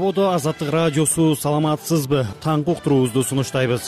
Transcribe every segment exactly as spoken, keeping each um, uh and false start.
Жабоодо Азаттык радиосу, саламатсызбы? Таңкы уктуруубузду сунуштайбыз.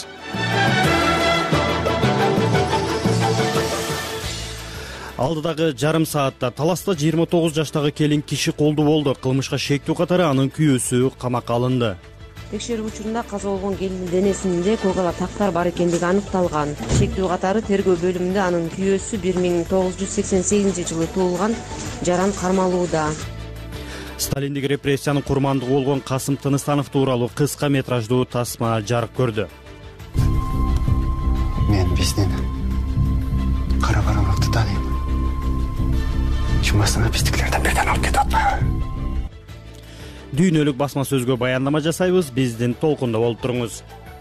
Алдыдагы жарым саатта Таласта жыйырма тогуз жаштагы келин киши колду болду. Кылмышка шектүү катары анын күйөөсү камакка алынды. Текшерүү учурунда каза болгон келиндин денесинде кылгала тактар бар экендиги аныкталган. Шектүү катары тергөө бөлүмүндө анын күйөөсү бир миң тогуз жүз сексен сегизинчи жылы туулган Жаран кармалууда. Сталиндик репрессиянын курмандыгы болгон Касым Тыныстанов тууралуу кыска метраждуу тасма жарык көрдү. Мен биздин кара бармакты тааныйм. Чумасына биздикилерден бирден алып кетип атпайбы? Дүйнөлүк басма сөзгө баяндама жасайбыз. Биздин толкунда болуп туруңуз.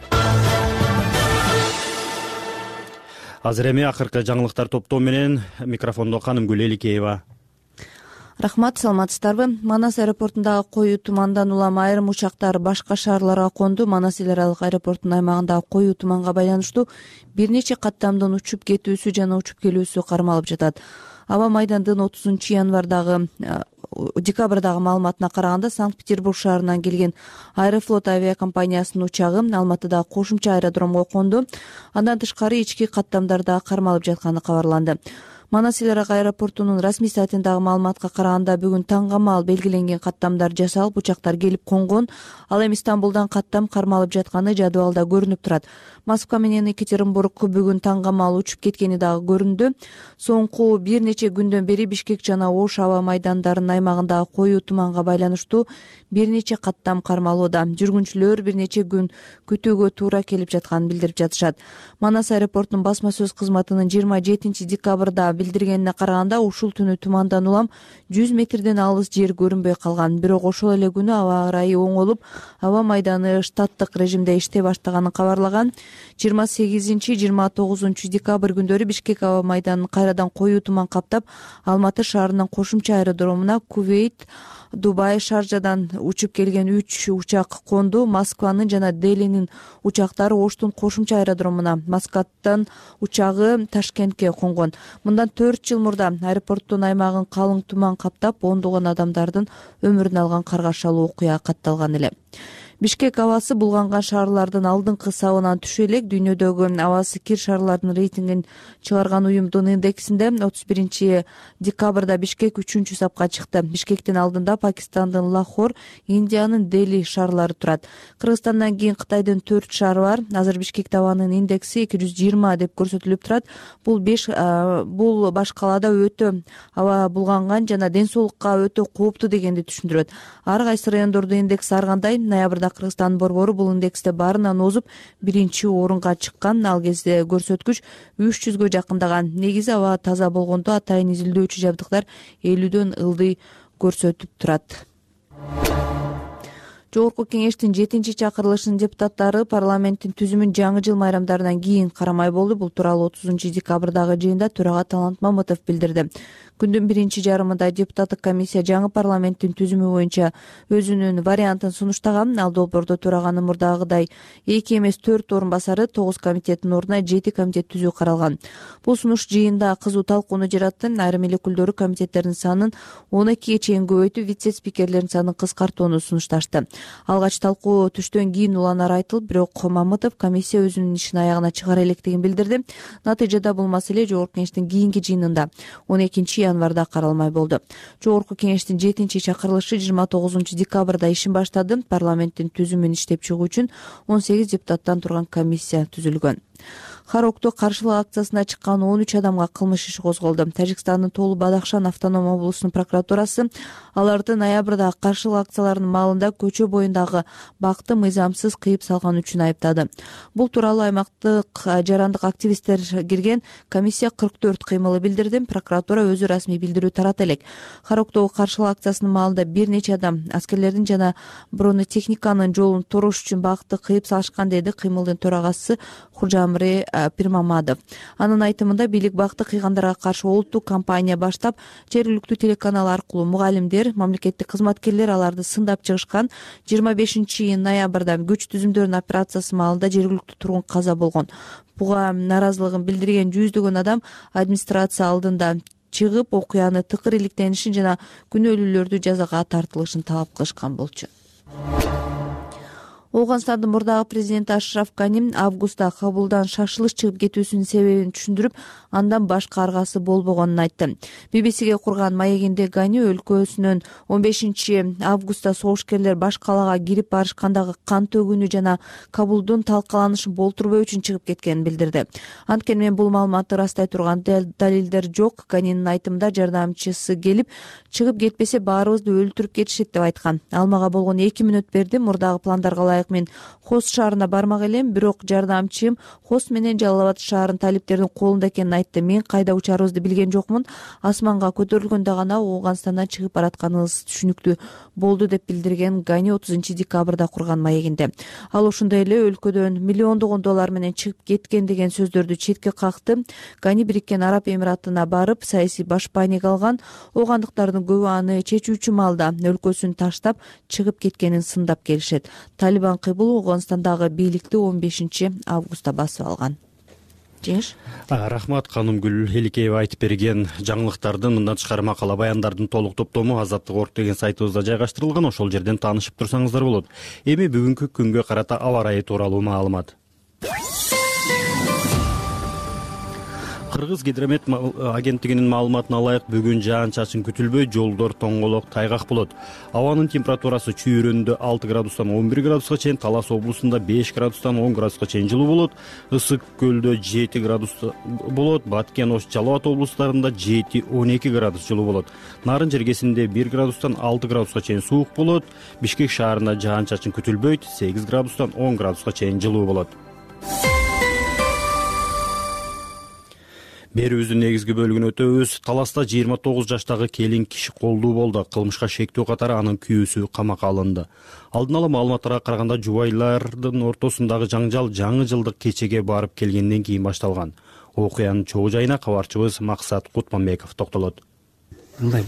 Азыр эми акыркы жаңылыктар топтоо менен микрофондо Канымгүл Эликеева. Рахмат, саламатсыздарбы? Манас аэропортундагы коюу тумандан улам айрым учактар башка шаарларга конду. Манас эл аралык аэропортунун аймагындагы коюу туманга байланыштуу бир нече каттамдын учуп кетүүсү жана учуп келүүсү кармалып жатат. Аба майдандын отузунчу январдагы декабрдагы маалыматына караганда Санкт-Петербург шаарынан келген Аэрофлот авиакомпаниясынын учагы Алматыдагы кошумча аэродромго конду. Андан тышкары ички каттамдарда кармалып жатканы кабарланды. Манас эл аралык аэропортунун расмий сайтындагы маалыматка караганда бүгүн таңга маал белгиленген каттамдар жасалып, учактар келип конгон. Ал эми Стамбулдан каттам кармалып жатканы жадыбалда көрүнүп турат. Москва менен Екатеринбург бүгүн таңга маал учуп кеткени дагы көрүндү. Соңку бир нече күндөн бери Бишкек жана Ош аба майдандарынын аймагындагы коюу туманга байланыштуу бир нече каттам кармалууда. Жүргүнчүлөр бир нече күн күтүүгө туура келип жатканын билдирип жатышат. Манас аэропортунун басма сөз кызматынын жыйырма жетинчи декабрда билдиргенине караганда ушул түнү тумандан улам жүз метрден алыс жер көрүнбөй калган. Бирок ошол эле күнү аба ырайы оңолуп, аба майданы штаттык режимде иштей баштаганын кабарлаган. жыйырма сегизинчи жыйырма тогузунчу декабрь күндөрү Бишкек аба майданын кайрадан коюу туман каптап, Алматы шаарынын кошумча аэродромуна Кувейт, Дубай, Шаржадан учуп келген үч учак конду. Москванын жана Делинин учактары Оштун кошумча аэродромуна, Маскаттын учагы Ташкентке конгон. Мындан төрт жыл мурда аэропорттун аймагын калың туман каптап, ондогон адамдардын өмүрүн алган каргашалуу окуя катталган эле. Бишкек абасы булганган шаарлардын алдыңкы сабынан түшө элек. Дүйнөдөгү абасы кир шаарлардын рейтингин чыгарган уюмдун индексинде отуз биринчи декабрда Бишкек үчүнчү сапка чыкты. Бишкектин алдында Пакистандын Лахор, Индиянын Дели шаарлары турат. Кыргызстандан кийин Кытайдын төрт шаары бар. Азыр Бишкекте абанын индекси эки жүз жыйырма деп көрсөтүлүп турат. Бул беш бул баш калаада өтө аба булганган жана ден соолукка өтө кооптуу дегенди түшүндүрөт. Ар кайсы райондордун индекси ар кандай. Ноябрда Кыргызстандын борбору бул индексте баарынан озуп биринчи орунга чыккан. Ал кезде көрсөткүч үч жүзгө жакындаган. Негизи аба таза болгондо атайын изилдөөчү жабдыктар элүүдөн ылдый көрсөтүп турат. Жогорку кеңештин жетинчи чакырылышынын депутаттары парламенттин түзүмүн жаңы жыл майрамдарынан кийин карамай болду. Бул тууралуу отузунчу декабрдагы жыйында төрага Талант Мамытов билдирди. Күндүн биринчи жарымында депутаттык комиссия жаңы парламенттин түзүмү боюнча өзүнүн вариантын сунуштаган. Ал долбоордо төраганын мурдагыдай эки эмес төрт орун басары, тогуз комитеттин ордуна жети комитет түзүү каралган. Бул сунуш жыйында кызуу талкууну жаратты. Айрым эл өкүлдөрү комитеттердин санын он экиге чейин көбөйтүп, вице-спикерлердин санын кыскартууну сунушташты. Алгач талкуу түштөн кийин уланары айтылып, бирок Мамытов комиссия өзүнүн ишин аягына чыгара электигин билдирди. Натыйжада бул маселе жогорку кеңештин кийинки жыйынында он экинчи январда каралмай болду. Жогорку кеңештин жетинчи чакырылышы жыйырма тогузунчу декабрда ишин баштады. Парламенттин түзүмүн иштеп чыгуу үчүн он сегиз депутаттан турган комиссия түзүлгөн. Харокто каршылык акциясына чыккан он үч адамга кылмыш иши козголду. Тажикстандын Толу Бадахшан автоном облусунун прокуратурасы аларды ноябрда каршылык акцияларынын маалында көчө боюндагы бакты мыйзамсыз кыйып салган үчүн айыптады. Бул тууралуу аймактык жарандык активисттер кирген комиссия кырк төрт кыймылы билдирди. Прокуратура өзү расмий билдирүү тарата элек. Хароктогу каршылык акциясынын маалында бир нече адам аскерлердин жана бронетехниканын жолун туруш үчүн бакты кыйып салышкан, деди кыймылдын төрагасы Хужамри Пирмамадов. Анын айтымында бийлик бакты кыйгандарга каршы улуттук кампания баштап, жергиликтүү телеканал аркылуу мугалимдер, мамлекеттик кызматкерлер аларды сындап чыгышкан. жыйырма бешинчи ноябрда күч түзүмдөрүнүн операциясы маалында жергиликтүү тургун каза болгон. Буга наразылыгын билдирген жүздөгөн адам администрация алдында чыгып, окуяны тыкыр иликтенишин жана күнөөлүүлөрдү жазага тартылышын талап кылышкан болчу. Ооганстандын мурдагы президенти Ашраф Гани августта Кабулдан шашылыш чыгып кетүүсүнүн себебин түшүндүрүп, андан башка аргасы болбогонун айтты. би би сиге курган маегинде Гани өлкөсүнөн он бешинчи августта согушкерлер баш калаага кирип барышкандагы кан төгүүнү жана Кабулдун талкаланышын болтурбоо үчүн чыгып кеткенин билдирди. Анткени мен бул маалыматты ырастай турган далилдер жок. Ганинин айтымында жардамчысы келип, чыгып кетпесе баарыбызды өлтүрүп кетишет деп айткан. Ал мага болгон эки мүнөт берди. Мурдагы пландарга ылайык мен Хост шаарына бармак элем, бирок жардамчым Хост менен Жалал Абад шаарынын талиптердин колунда экенин айтты. Мен кайда учарыбызды билген жокмун. Асманга көтөрүлгөндө гана Ооганстандан чыгып баратканыбыз түшүнүктүү болду деп билдирген Гани отузунчу декабрда курган маегинде. Ал ошондой эле өлкөдөн миллиондогон доллар менен чыгып кеткен деген сөздөрдү четке какты. Гани Бириккен Араб Эмиратына барып, саясий башпайник алган. Оогандыктардын көбү аны чечүүчү маалда өлкөсүн таштап чыгып кеткенин сындап келишет. Талибан кыйбыл Ооганстандагы бийликти он бешинчи августта басып алган. Жеңиш. Рахмат Канымгүл Эликеева айтып берген жаңылыктардын мындан тышкары макала баяндардын толук топтому азаттык орг деген сайтыбызда жайгаштырылган. Ошол жерден таанышып турсаңыздар болот. Эми бүгүнкү күнгө карата аба ырайы тууралуу маалымат. Кыргыз гидромет агенттигинин маалыматына ылайык бүгүн жаан-чачын күтүлбөй, жолдор тоңголок, тайгак болот. Абанын температурасы Чүйүрөндө алты градустан он бир градуска чейин, Талас облусунда беш градустан он градуска чейин жылуу болот. Ысык көлдө жети градус болот. Баткен, Ош, Жалал Абад облустарында жети он эки градус жылуу болот. Нарын жергесинде бир градустан алты градуска чейин суук болот. Бишкек шаарында жаан-чачын күтүлбөйт, сегиз градустан он градуска чейин жылуу болот. Берүүбүздүн негизги бөлүгүнө өтөбүз. Таласта жыйырма тогуз жаштагы келин киши колдуу болду. Кылмышка шектүү катары анын күйөөсү камакка алынды. Алдын ала маалыматтарга караганда жубайлардын ортосундагы жаңжал жаңы жылдык кечеге барып келгенден кийин башталган. Окуянын чогуу жайына кабарчыбыз Максат Кутманбеков токтолот. Мындай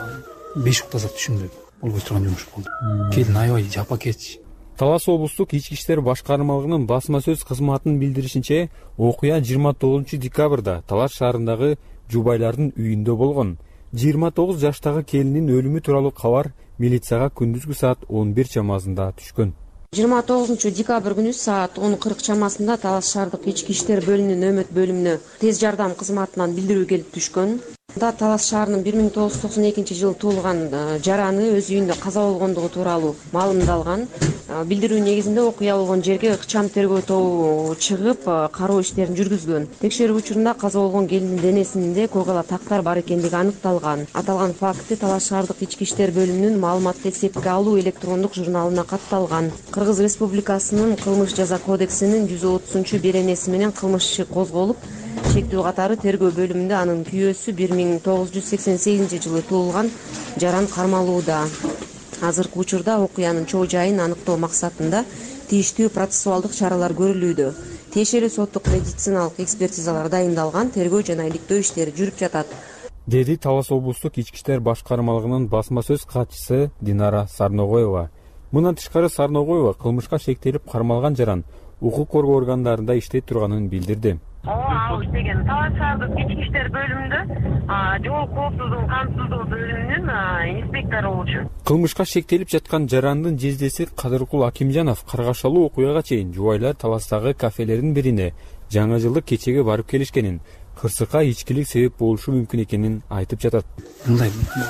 беш уктаса түшүнбөй болбой турган жумуш болду. Келин аябай жапа кетчи. Талас облустук ички иштер башкармалыгынын басма сөз кызматынын билдиришинче, окуя жыйырма тогузунчу декабрда Талас шаарындагы жубайлардын үйүндө болгон. жыйырма тогуз жаштагы келиндин өлүмү тууралуу кабар милицияга күндүзгү саат он бир чамасында түшкөн. жыйырма тогузунчу декабрь күнү саат он кырк чамасында Талас шаардык ички иштер бөлүмүнүн өмөт бөлүмүнө тез жардам кызматынан билдирүү келип түшкөн. Талас шаарынын бир миң тогуз жүз токсон экинчи жылы туулган жараны өз үйүндө каза болгондугу тууралуу маалымдалган. Билдирүү негизинде окуя болгон жерге ыкчам тергөө тобу чыгып, кароо иштерин жүргүзгөн. Текшерүү учурунда каза болгон келиндин денесинде көк-ала тактар бар экендиги аныкталган. Аталган факты Талас шаардык ички иштер бөлүмүнүн маалыматты эсепке алуу электрондук журналына катталган. Кыргыз Республикасынын кылмыш жаза кодексинин жүз отузунчу беренеси менен кылмыш иши козголуп, чектүү катары тергөө бөлүмүндө анын күйөөсү бир миң тогуз жүз сексен сегизинчи жылы туулган жаран кармалууда. Азыркы учурда окуянын чоо жайын аныктоо максатында тийиштүү процессуалдык чаралар көрүлүүдө. Тиешелүү соттук медициналык экспертизалар дайындалган, тергөө жана иликтөө иштери жүрүп жатат, деди Талас облустук ички иштер башкармалыгынын басма сөз катчысы Динара Сарногоева. Мындан тышкары Сарногоева кылмышка шектелип кармалган жаран укук коргоо органдарында иштей турганын билдирди. Ал иштеген Талас шаардык ички иштер бөлүмүндө жол коопсуздугун камсыздоо бөлүмүнүн инспектору болчу. Кылмышка шектелип жаткан жарандын жездеси Кадыркул Акимжанов каргашалуу окуяга чейин жубайлар Таластагы кафелердин бирине жаңы жылдык кечеге барып келишкенин, кырсыкка ичкилик себеп болушу мүмкүн экенин айтып жатат. Мындай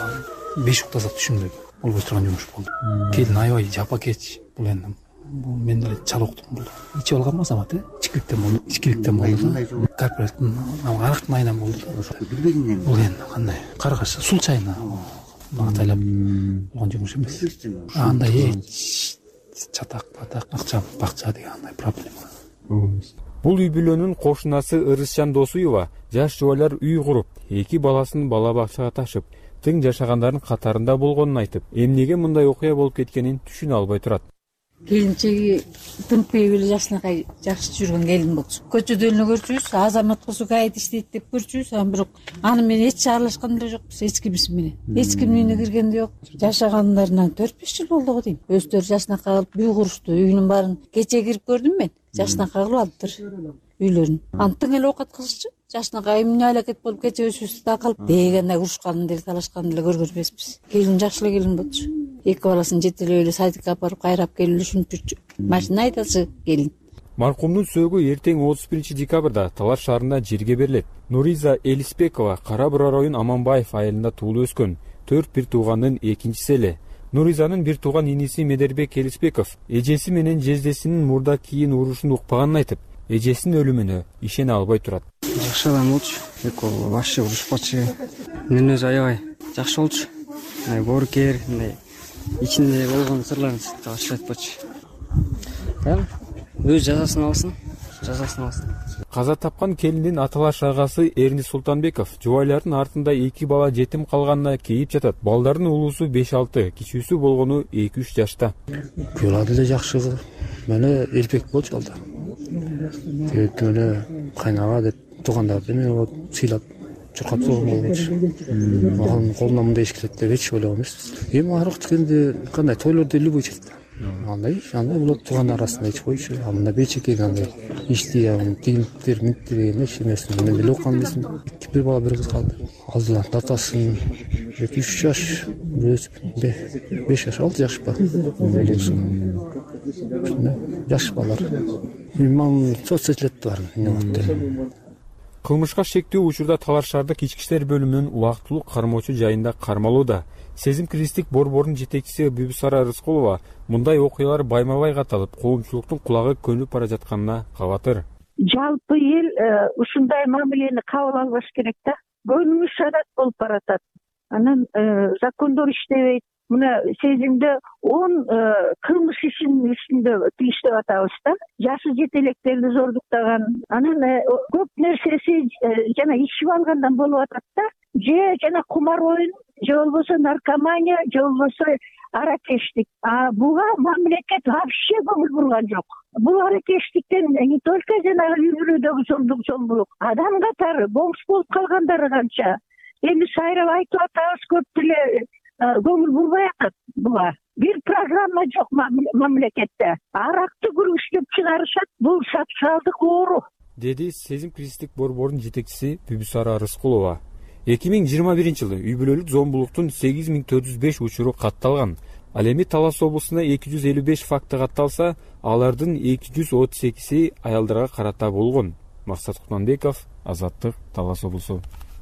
беш уктаса түшүнбөй болбой турган жумуш болду. Келин аябай жапа кетчи. Бул энди бул мен деле чал уктум бул. Ичип алган масамат, ичкиликтен болду, ичкиликтен болду. Корпораттын арактын айынан болду. Бул энди кандай каргаш сул чайына багыттайлап болгон жумуш эмес. Андай чатак, батак, акча, бакча деген андай проблема. Бул үй бүлөнүн кошунасы Ырысжан Досуева жаш жубайлар үй куруп, эки баласын бала бакчага ташып, тең жашагандардын катарында болгонун айтып, эмнеге мындай окуя болуп кеткенин түшүнө албай турат. Келинчеги тынпай эле жашынакай жакшы жүргөн келин болчу. Көчөдө эле көрчүбүз, азамат болсо гайд иштейт деп көрчүбүз, аны бирок аны менен эч аралашкан да жокпуз, эч кимис менен. Эч кимдин үйүнө кирген да жок. Жашагандарынан төрт беш жыл болду го дейм. Өздөрү жашынакай кылып үй курушту. Үйүнүн баарын кече кирип көрдүм мен. Жашынакай кылып алыптыр үйлөрүн. Антын эле оокат кылышчу. Жашынакай эмне алакет болуп кече өсүбүздү да калып дегенде урушканын деле талашканын деле көргөн эмеспиз. Келин жакшы эле келин болчу. эки баласын жетелеп эле садикке алып барып кайрап келип ушинтип жүрчү. Машина айдачы келин. Маркумдун сөөгү эртең отуз биринчи декабрда Талаш шаарында жерге берилет. Нуриза Элисбекова Кара Бура район Аманбаев айылында туулуп өскөн. Төрт бир туугандын экинчиси эле. Нуризанын бир тууган иниси Медербек Элисбеков эжеси менен жездесинин мурда кийин урушун укпаганын айтып, эжесинин өлүмүнө ишене албай турат. Жакшы адам болчу, экөө вообще урушпачу. Мен өзү аябай жакшы болчу. Мындай боорукер, мындай ичинде болгон сырларын ашык айтпачу. Өз жазасын алсын, жазасын алсын. Каза тапкан келиндин аталаш агасы Эрни Султанбеков жубайлардын артында эки бала жетим калганына кейип жатат. Балдардын улуусу беш алты, кичүүсү болгону эки үч жашта. Күйөөла деле жакшы, мени элбек болчу алда. Тет эле кайнага деп туугандарды мен сыйлап чуркап турган болчу. Маған колунан мындай иш келет деп эч ойлогон эмеспиз. Эми арык дегенде кандай тойлордо любой чет. Андай, андай болот туугандар арасында эч койчу. Мында бечекеге андай ишти, тигинтер, минтер деген эч нерсени мен билип калдым десем. Бир бала бир кыз калды. Алдынан татасын эки үч жаш, беш жаш, алты жаш ба. Жаш балар. Мен соцсетлетте бар. Кылмышка шектүү учурда Талаш шаардык ички иштер бөлүмүнүн убактылуу кармоочу жайында кармалууда. Сезим кристик борборунун жетекчиси Бүбүсара Рыскулова мындай окуялар байма-бай каталып, коомчулуктун кулагы көнүп бара жатканына кабатыр. Жалпы эл ушундай мамилени кабыл албаш керек да. Көнүмүш адат болуп баратат. Анан закондор иштебейт. Мына сезимде он кылмыш ишинин үстүндө иштеп атабыз да. Жашы жетелектерди зордуктаган. Анан көп нерсеси жана ичип алгандан болуп атат да. Же жана кумар оюн, же болбосо наркомания, же болбосо аракештик. А буга мамлекет вообще көңүл бурган жок. Бул аракештиктен не только жанагы үй бүлөдөгү зомдук зомбулук, адам катары бомж болуп калгандары канча. Эми сайрап айтып атабыз, көп деле көңүл бурбай атат буга. Бир программа жок мамлекетте. Аракты күрүштүп чыгарышат, бул социалдык оору. Деди Сезим кристик борборунун жетекчиси Бүбүсара Рыскулова. эки миң жыйырма биринчи жылы үй бүлөлүк зомбулуктун сегиз миң төрт жүз беш учуру катталган. Ал эми Талас облусунда эки жүз элүү беш факты катталса, алардын эки жүз отуз экиси аялдарга карата болгон. Максат Кутманбеков, Азаттык, Талас облусу.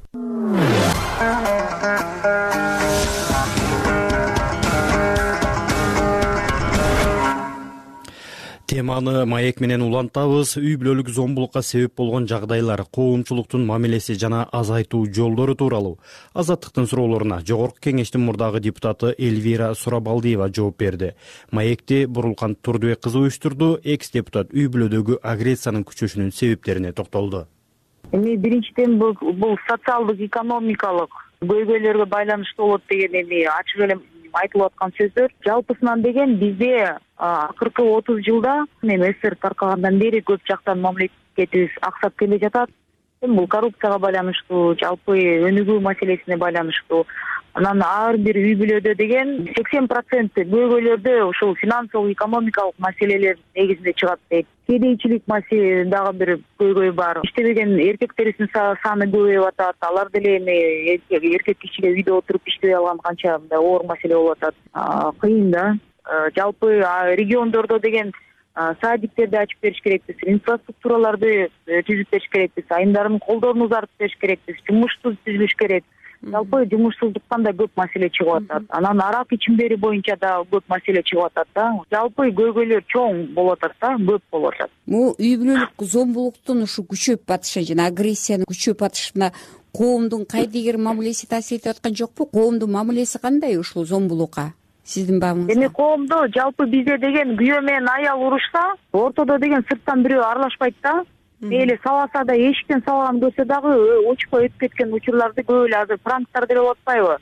Теманы маек менен улантабыз. Үй бүлөлүк зомбулукка себеп болгон жагдайлар, коомчулуктун мамилеси жана азайтуу жолдору тууралуу Азаттыктын суроолоруна Жогорку Кеңештин мурдагы депутаты Эльвира Сурабалдиева жооп берди. Маекти Бурулкан Турдубек кызы уюштурду. Экс-депутат үй бүлөдөгү агрессиянын күчөшүнүн себептерине токтолду. Эми биринчиден бул социалдык, экономикалык көйгөйлөргө байланыштуу болот деген эми ачык эле айтылып аткан сөздөр. Жалпысынан деген бизде акыркы отуз жылда эми СССР таркагандан бери көп жактан мамлекетибиз аксап келе жатат. Бул коррупцияга байланыштуу, жалпы өнүгүү маселесине байланыштуу. Анан ар бир үй бүлөдө деген сексен процент көйгөйлөрдө ушул финансылык, экономикалык маселелер негизинде чыгат дейт. Кедейчилик маселе дагы бир көйгөй бар. Иштебеген эркектерибиздин саны көбөйүп атат. Алар деле эми эркек кишиге үйдө отуруп иштебей алган канча мындай оор маселе болуп атат. Кыйын да. Жалпы региондордо деген садиктерди ачып бериш керекпиз, инфраструктураларды түзүп бериш керекпиз, айымдардын колдорун узартып бериш керекпиз, жумушту түзүлүш керек. Жалпы жумушсуздуктан да көп маселе чыгып атат. Анан арак ичимдери боюнча да көп маселе чыгып атат да. Жалпы көйгөйлөр чоң болуп атат да, көп болуп атат. Бул үй бүлөлүк зомбулуктун ушу күчөп батышы жана агрессиянын күчөп батышына коомдун кайдыгер мамилеси таасир этип аткан жокпу? Коомдун мамилеси кандай ушул зомбулукка? Сиздин баамыңызда? Эми коомдо жалпы бизде деген күйөө менен аял урушса, ортодо деген сырттан бирөө аралашпайт да. Мейли саласа да, эшиктен салган көрсө дагы учпай өтүп кеткен учурларды көп эле азыр пранктар деле болуп атпайбы?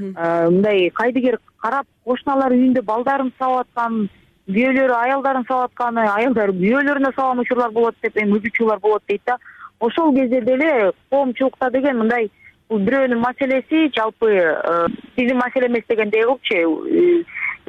Мындай кайдыгер карап кошуналар үйүндө балдарын сабап аткан, күйөөлөрү аялдарын сабап аткан, аялдар күйөөлөрүнө салган учурлар болот деп эми учурлар болот дейт да. Ошол кезде деле коомчулукта деген мындай бул бирөөнүн маселеси жалпы биздин маселе эмес дегендей кылчу.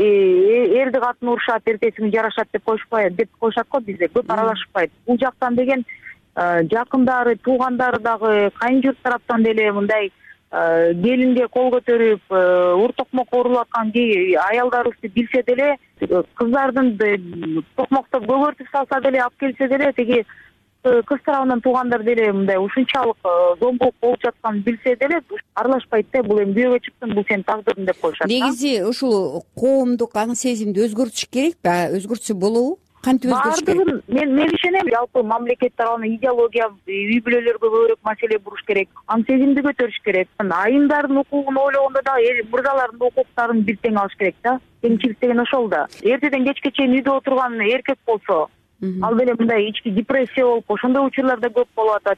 Эрди катын урушат, эртеси жарашат деп коюшпайт, деп коюшат го бизде, көп аралашпайт. Бул жактан деген жакындары, туугандары дагы, кайын журт тараптан деле мындай келинге кол көтөрүп ур токмокко урулуп аткан аялдарыбызды билсе деле, кыздардын токмоктоп көгөртүп салса деле, алып келсе деле, тиги кыз тарабынан туугандар деле мындай ушунчалык зомбулук болуп жатканын билсе деле аралашпайт да. Бул эми күйөөгө чыктың, бул сенин тагдырың деп коюшат. Негизи ушул коомдук аң сезимди өзгөртүш керекпи? Өзгөртсө болобу? Кантип өзгөрүш керек? Баардыгын мен мен ишенем. Жалпы мамлекет тарабынан идеология, үй бүлөлөргө көбүрөөк маселе буруш керек. Аң сезимди көтөрүш керек. Айымдардын укугун ойлогондо да мырзалардын укуктарын бир тең алыш керек да. Теңчилик деген ошол да. Эртеден кечке чейин үйдө отурган эркек болсо, ал деле мындай ички депрессия болуп, ошондой учурлар да көп болуп атат.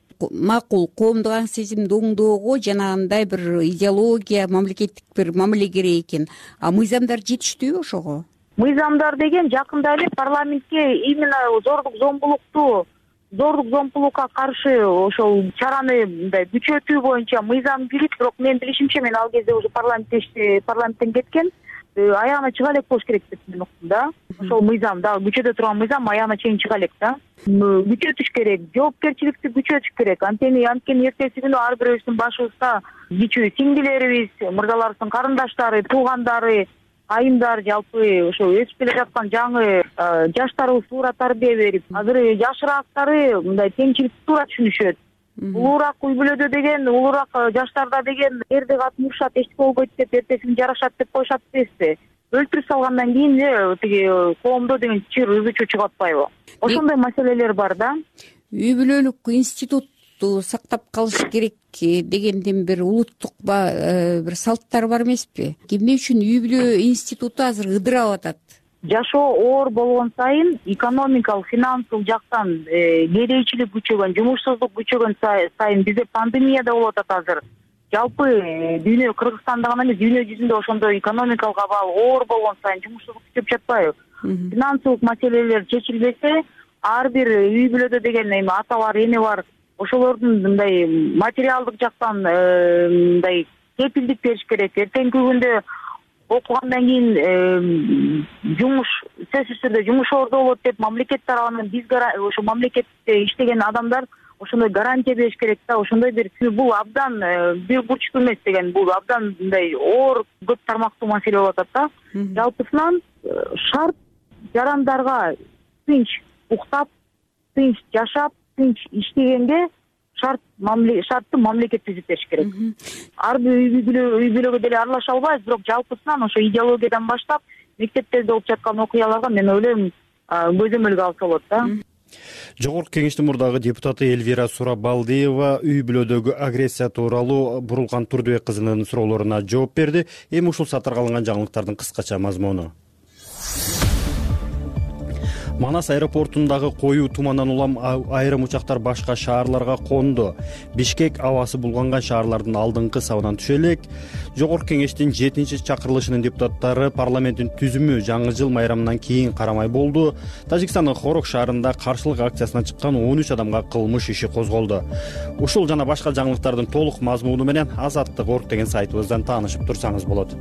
Макул, коомдук аң сезимди оңдоого жанагындай бир идеология, мамлекеттик бир мамиле керек экен. А мыйзамдар жетиштүүбү ошого? Мыйзамдар деген жакында эле парламентке именно зордук зомбулукту, зордук зомбулукка каршы ошол чараны мындай күчөтүү боюнча мыйзам кирип, бирок менин билишимче мен ал кезде уже парламентте парламенттен кеткен, аягына чыга элек болуш керек деп мен уктум да. Ошол мыйзам да, күчөтө турган мыйзам аягына чейин чыга элек да. Күчөтүш керек, жоопкерчиликти күчөтүш керек. Анткени анткени эртеси күнү ар бирөөбүздүн башыбызда кичүү сиңдилерибиз, мырзаларыбыздын карындаштары, туугандары, айымдар, жалпы ошо өсүп келе жаткан жаңы жаштарыбыз туура тарбия берип, азыр жашыраактары мындай теңчиликти туура түшүнүшөт. Улуураак үй бүлөдө деген, улуураак жаштарда деген эрди катын урушат, эчтеке болбойт деп, эртесин жарашат деп коюшат эмеспи? Өлтүрүп салгандан кийин эле тиги коомдо деген чыр ызы чуу чыгып атпайбы? Ошондой маселелер бар да. Үй бүлөлүк институтту сактап калыш керек дегендин бир улуттук бир салттар бар эмеспи? Эмне үчүн үй бүлө институту азыр ыдырап атат? Жашоо оор болгон сайын, экономикалык, финансылык жактан кедейчилик күчөгөн, жумушсуздук күчөгөн сайын, бизде пандемия да болуп атат азыр. Жалпы дүйнө, Кыргызстанда гана эмес, дүйнө жүзүндө ошондой экономикалык абал оор болгон сайын жумушсуздук күчөп жатпайбы? Финансылык маселелер чечилбесе, ар бир үй бүлөдө деген эми ата бар, эне бар, ошолордун мындай материалдык жактан мындай кепилдик бериш керек. Эртеңки күндө окугандан кийин жумуш, сөзсүз түрдө жумуш ордо болот деп мамлекет тарабынан биз ошо мамлекетте иштеген адамдар ошондой гарантия бериш керек да. Ошондой бир бул абдан бир бурчтуу эмес деген, бул абдан мындай оор көп тармактуу маселе болуп атат да. Жалпысынан шарт жарандарга тынч уктап, тынч жашап, тынч иштегенге шарт шартты мамлекет түзүп бериш керек. Ар бир үй бүлөгө деле аралаша албайбыз, бирок жалпысынан ошо идеологиядан баштап мектептерде болуп жаткан окуяларга мен ойлойм көзөмөлгө алса болот да. Жогорку кеңештин мурдагы депутаты Эльвира Сурабалдиева үй бүлөдөгү агрессия тууралуу Бурулкан Турдубек кызынын суроолоруна жооп берди. Эми ушул сатырга алынган жаңылыктардын кыскача мазмуну. Манас аэропортундагы коюу тумандан улам айрым учактар башка шаарларга конду. Бишкек абасы булганган шаарлардын алдыңкы сабынан түшө элек. Жогорку кеңештин жетинчи чакырылышынын депутаттары парламенттин түзүмү жаңы жыл майрамынан кийин карамай болду. Тажикстандын Хорок шаарында каршылык акциясына чыккан он үч адамга кылмыш иши козголду. Ушул жана башка жаңылыктардын толук мазмуну менен Азаттык орг деген сайтыбыздан таанышып турсаңыз болот.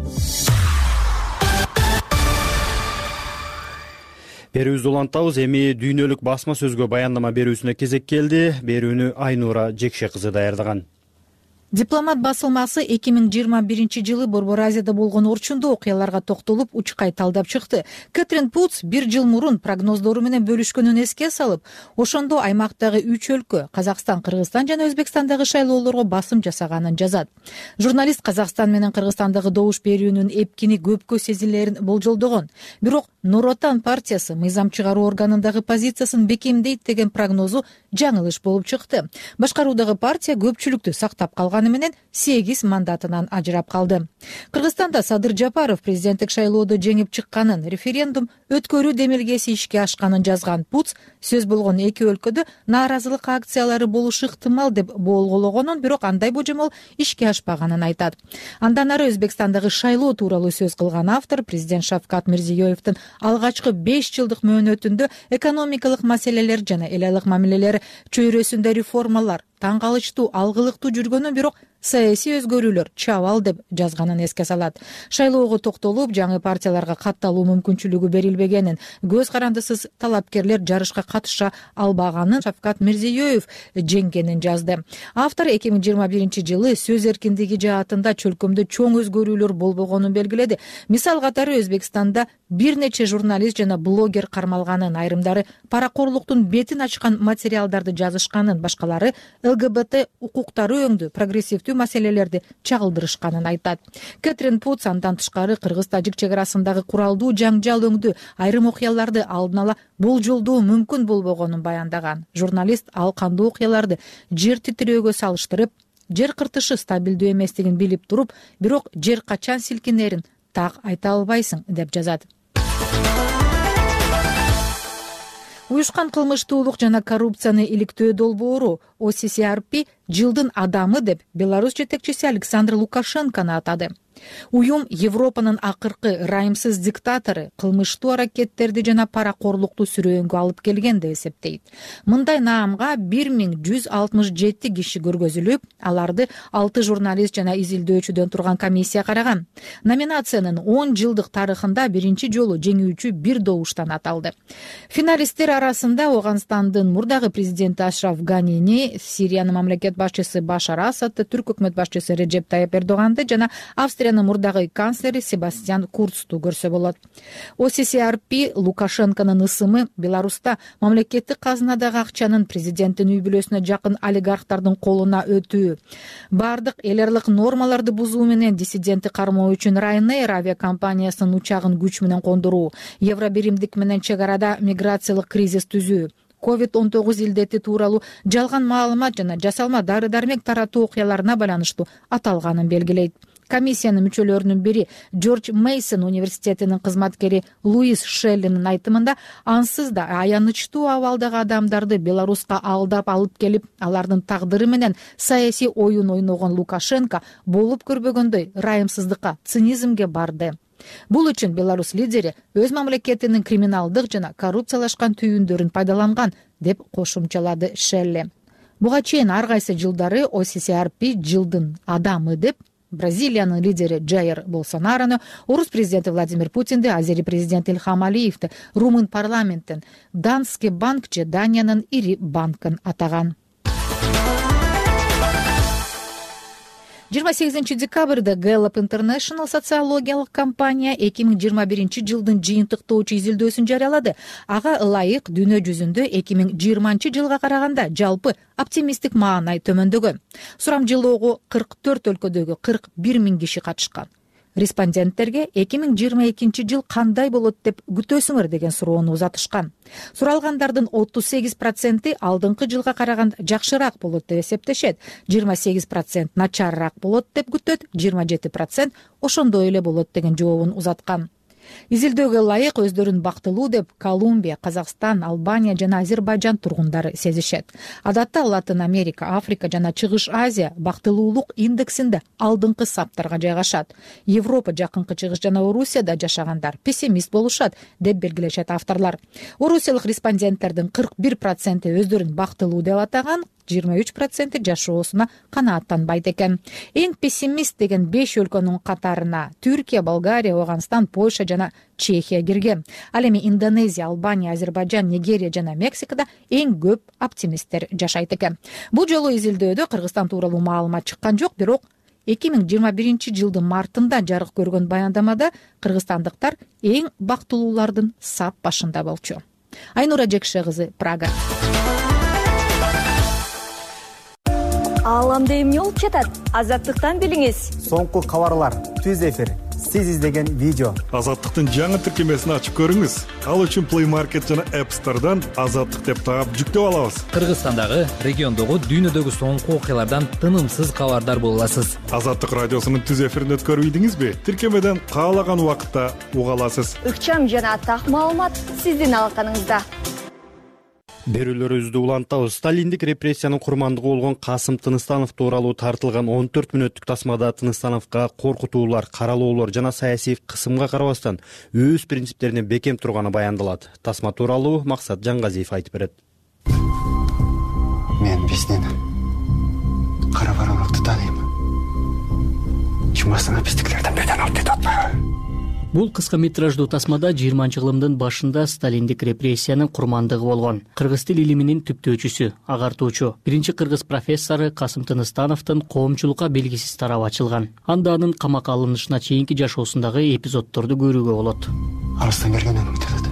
Берүүбүздү улантабыз. Эми дүйнөлүк басма сөзгө баяндама берүүсүнө кезек келди. Берүүнү Айнура Жекше кызы даярдаган. Дипломат басылмасы эки миң жыйырма биринчи жылы Борбор Азияда болгон орчундуу окуяларга токтолуп, учкай талдап чыкты. Кэтрин Путс бир жыл мурун прогноздору менен бөлүшкөнүн эске салып, ошондо аймактагы үч өлкө — Казакстан, Кыргызстан жана Өзбекстандагы шайлоолорго басым жасаганын жазат. Журналист Казакстан менен Кыргызстандагы добуш берүүнүн эпкини көпкө сезилерин болжолдогон. Бирок Нур Отан партиясы мыйзам чыгаруу органындагы позициясын бекемдейт деген прогнозу жаңылыш болуп чыкты. Башкаруудагы партия көпчүлүктү сактап калган менен сегиз мандатынан ажырап калды. Кыргызстанда Садыр Жапаров президенттик шайлоодо жеңип чыкканын, референдум өткөрүү демилгеси ишке ашканын жазган Путс сөз болгон эки өлкөдө нааразылык акциялары болушу ыктымал деп болгологонун, бирок андай божомол ишке ашпаганын айтат. Андан ары Өзбекстандагы шайлоо тууралуу сөз кылган автор президент Шавкат Мирзиёевдин алгачкы беш жылдык мөөнөтүндө экономикалык маселелер жана эл айлык мамилелер чөйрөсүндө реформалар таң калычтуу, алгылыктуу жүргөнү, бирок саясий өзгөрүүлөр чабал деп жазганын эске салат. Шайлоого токтолуп, жаңы партияларга катталуу мүмкүнчүлүгү берилбеген келбегенин, көз карандысыз талапкерлер жарышка катыша албаганын Шавкат Мирзиёев жеңгенин жазды. Автор эки миң жыйырма биринчи жылы сөз эркиндиги жаатында чөлкөмдө чоң өзгөрүүлөр болбогонун белгиледи. Мисал катары Өзбекстанда бир нече журналист жана блогер кармалганын, айрымдары паракорлуктун бетин ачкан материалдарды жазышканын, башкалары ЛГБТ укуктары өңдүү прогрессивдүү маселелерди чагылдырышканын айтат. Кэтрин Путс андан тышкары кыргыз-тажик чек арасындагы куралдуу жаңжал өңдүү айрым окуяларды алдын ала болжолдоо мүмкүн болбогонун баяндаган. Журналист ал кандуу окуяларды жер титирөөгө салыштырып, жер кыртышы стабилдүү эместигин билип туруп, бирок жер качан силкинерин так айта албайсың деп жазат. Уюшкан кылмыштуулук жана коррупцияны иликтөө долбоору О С С R P жылдын адамы деп Беларусь жетекчиси Александр Лукашенкону атады. Уюм Европанын акыркы райымсыз диктатору кылмыштуу аракеттерди жана паракорлукту сүрөөнгө алып келген деп эсептейт. Мындай наамга бир миң жүз алтымыш жети киши көргөзүлүп, аларды алты журналист жана изилдөөчүдөн турган комиссия караган. Номинациянын он жылдык тарыхында биринчи жолу жеңүүчү бир добуштан аталды. Финалисттер арасында Ооганстандын мурдагы президенти Ашраф Ганини, Сириянын мамлекет башчысы Башар Асадты, Түрк өкмөт башчысы Реджеп Тайып Эрдоганды жана Австриянын мурдагы канцлери Себастьян Курцту көрсө болот. О С С R P Лукашенконун ысымы Беларуста мамлекеттик казынадагы акчанын президенттин үй бүлөсүнө жакын олигархтардын колуна өтүү, бардык элерлик нормаларды бузуу менен диссидентти кармоо үчүн Ryanair авиакомпаниясынын учагын күч менен кондуруу, Евробиримдик менен чек арада миграциялык кризис түзүү, ковид он тогуз илдети тууралуу жалган маалымат жана жасалма дары-дармек таратуу окуяларына байланыштуу аталганын белгилейт. Комиссиянын мүчөлөрүнүн бири Джордж Мейсон университетинин кызматкери Луис Шеллинин айтымында, ансыз да аянычтуу абалдагы адамдарды Беларуска алдап алып келип, алардын тагдыры менен саясий оюн ойногон Лукашенко болуп көрбөгөндөй райымсыздыкка, цинизмге барды. Бул үчүн Беларусь лидери өз мамлекетинин криминалдык жана коррупциялашкан түйүндөрүн пайдаланган деп кошумчалады Шелли. Буга чейин ар кайсы жылдары О С С R P жылдын адамы деп Бразилиянын лидери Джаир Болсонарону, орус президенти Владимир Путинди, азери президенти Ильхам Алиевди, румын парламенттин Данske банк же Даниянын ири банкын атаган. жыйырма сегизинчи декабрда Gallup International социологиялык компания эки миң жыйырма биринчи жылдын жыйынтыктоочу изилдөөсүн жарыялады. Ага ылайык дүйнө жүзүндө эки миң жыйырманчы жылга караганда жалпы оптимисттик маанай төмөндөгөн. Сурам жылоого кырк төрт өлкөдөгү кырк бир миң киши катышкан. Респонденттерге эки миң жыйырма экинчи жыл кандай болот деп күтөсүңөр деген суроону узатышкан. Суралгандардын отуз сегиз проценти алдыңкы жылга караганда жакшыраак болот деп эсептешет, жыйырма сегиз процент начарыраак болот деп күтөт, жыйырма жети процент ошондой эле болот деген жообун узаткан. Изилдөөгө ылайык өздөрүн бактылуу деп Колумбия, Казакстан, Албания жана Азербайжан тургундары сезишет. Адатта Латын Америка, Африка жана Чыгыш Азия бактылуулук индексинде алдыңкы саптарга жайгашат. Европа, Жакынкы Чыгыш жана Орусияда жашагандар пессимист болушат деп белгилешет авторлор. Орусиялык респонденттердин кырк бир проценти өздөрүн бактылуу деп атаган, жыйырма үч проценти жашоосуна канааттанбайт экен. Эң пессимист деген беш өлкөнүн катарына Түркия, Болгария, Ооганстан, Польша жана Чехия кирген. Ал эми Индонезия, Албания, Азербайжан, Нигерия жана Мексикада эң көп оптимисттер жашайт экен. Бул жолу изилдөөдө Кыргызстан тууралуу маалымат чыккан жок, бирок эки миң жыйырма биринчи жылдын мартында жарык көргөн баяндамада кыргызстандыктар эң бактылуулардын сап башында болчу. Айнура Жекше кызы, Прага. Ааламда эмне болуп жатат? Азаттыктан билиңиз. Соңку кабарлар, түз эфир, сиз издеген видео. Азаттыктын жаңы тиркемесин ачып көрүңүз. Ал үчүн Play Market жана App Store'дан Азаттык деп таап жүктөп алабыз. Кыргызстандагы, региондогу, дүйнөдөгү соңку окуялардан тынымсыз кабардар боло аласыз. Азаттык радиосунун түз эфирин өткөрбөйдүңүзбү? Тиркемеден каалаган убакытта уга аласыз. Ыкчам жана так маалымат сиздин алаканыңызда. Берүүлөрүбүздү улантабыз. Сталиндик репрессиянын курмандыгы болгон Касым Тыныстанов тууралуу тартылган он төрт мүнөттүк тасмада Тыныстановго коркутуулар, каралоолор жана саясий кысымга карабастан өз принциптерине бекем турганы баяндалат. Тасма тууралуу Максат Жангазиев айтып берет. Мен биздин кара баралыкты тааныйм. Чумасына биздикилерден бөтөн алып кетип атпайбы? Бул кыска метраждуу тасмада жыйырманчы кылымдын башында сталиндик репрессиянын курмандыгы болгон кыргыз тил илиминин түптөөчүсү, агартуучу, биринчи кыргыз профессору Касым Тыныстановдун коомчулукка белгисиз тарабы ачылган. Анда анын камакка алынышына чейинки жашоосундагы эпизоддорду көрүүгө болот. Арыстан келгенден үмүт этет.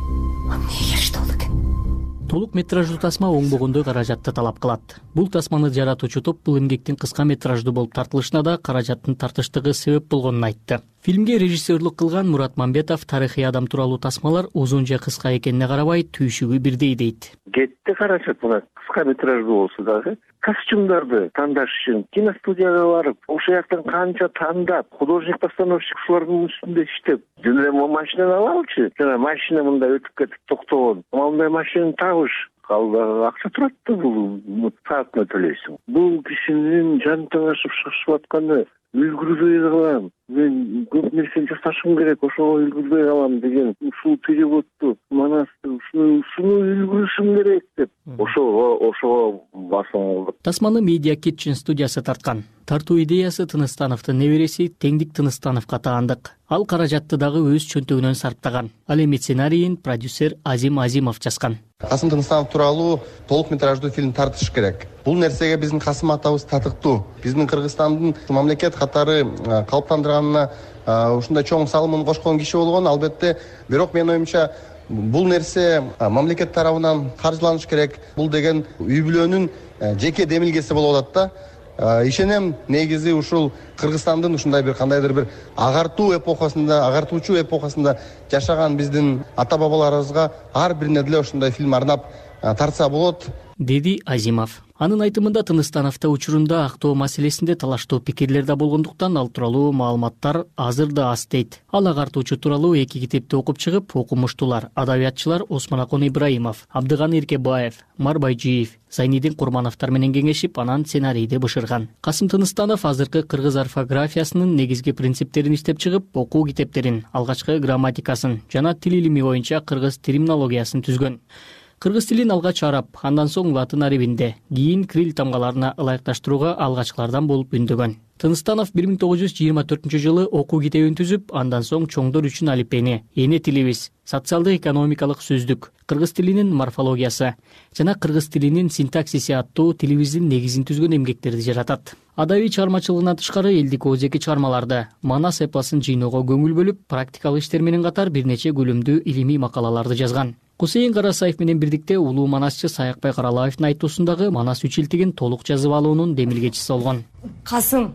Эмнеге керешти ал экен? Толук метраждуу тасма оңбогондой каражатты талап кылат. Бул тасманы жаратуучу топ бул эмгектин кыска метраждуу болуп тартылышына да каражаттын тартыштыгы себеп болгонун айтты. Фильмге режиссерлук кылган Мурат Мамбетов тарыхый адам тууралуу тасмалар узун же кыска экенине карабай түйшүгү бирдей дейт. Кетти каражат мына кыска метраждуу болсо дагы костюмдарды тандаш үчүн киностудияга барып, ошол жактан канча тандап, художник-постановщик ушулардын үстүндө иштеп, жөн эле машинаны алалычы, жана машина мындай өтүп кетип токтогон. Мындай машинаны табыш калды акча турат да, бул саатына төлөйсүң. Бул кишинин жан таңашып чыгышып атканы үлгүрбөй калам. Мен көп нерсени жасашым керек, ошого үлгүрбөй калам деген ушул переводду манасты ушуну үлгүрүшүм керек деп ошого ошого басым алды. Тасманы Media Kitchen студиясы тарткан. Тартуу идеясы Тыныстановдун небереси Теңдик Тыныстановго таандык. Ал каражатты дагы өз чөнтөгүнөн сарптаган. Ал эми сценарийин продюсер Азим Азимов жазган. Касым Тыныстанов тууралуу толук метраждуу фильм тартыш керек. Бул нерсеге биздин Касым атабыз татыктуу. Биздин Кыргызстандын мамлекет катары калыптандырганына ушундай чоң салымын кошкон киши болгон, албетте. Бирок менин оюмча бул нерсе мамлекет тарабынан каржыланыш керек. Бул деген үй бүлөнүн жеке демилгеси болуп атат да. Ишенем, негизи ушул Кыргызстандын ушундай бир кандайдыр бир агартуу эпохасында, агартуучу эпохасында жашаган биздин ата-бабаларыбызга ар бирине деле ушундай фильм арнап тартса болот, деди Азимов. Анын айтымында Тыныстановдо учурунда актоо маселесинде талаштуу пикирлер да болгондуктан ал тууралуу маалыматтар азыр да аз дейт. Ал агартуучу тууралуу эки китепти окуп чыгып, окумуштуулар, адабиятчылар Осмонакон Ибраимов, Абдыган Эркебаев, Марбайжиев, Зайнидин Курмановдор менен кеңешип, анан сценарийди бышырган. Касым Тыныстанов азыркы кыргыз орфографиясынын негизги принциптерин иштеп чыгып, окуу китептерин, алгачкы грамматикасын жана тил илими боюнча кыргыз терминологиясын түзгөн. Кыргыз тилин алгач араб, андан соң латын арабинде, кийин крил тамгаларына ылайыкташтырууга алгачкылардан болуп үндөгөн. Тыныстанов бир миң тогуз жүз жыйырма төртүнчү жылы окуу китебин түзүп, андан соң чоңдор үчүн алипени, эне тилибиз, социалдык экономикалык сөздүк, кыргыз тилинин морфологиясы жана кыргыз тилинин синтаксиси аттуу тилибиздин негизин түзгөн эмгектерди жаратат. Адабий чыгармачылыгынан тышкары элдик оозеки чыгармаларды, манас эпосун жыйноого көңүл бөлүп, практикалык иштер менен катар бир нече көлөмдүү илимий макалаларды жазган. Кусейин Карасаев менен бирдикте улуу манасчы Саякбай Каралаевдин айтуусундагы манас үчилтигин толук жазып алуунун демилгечиси болгон. Касым,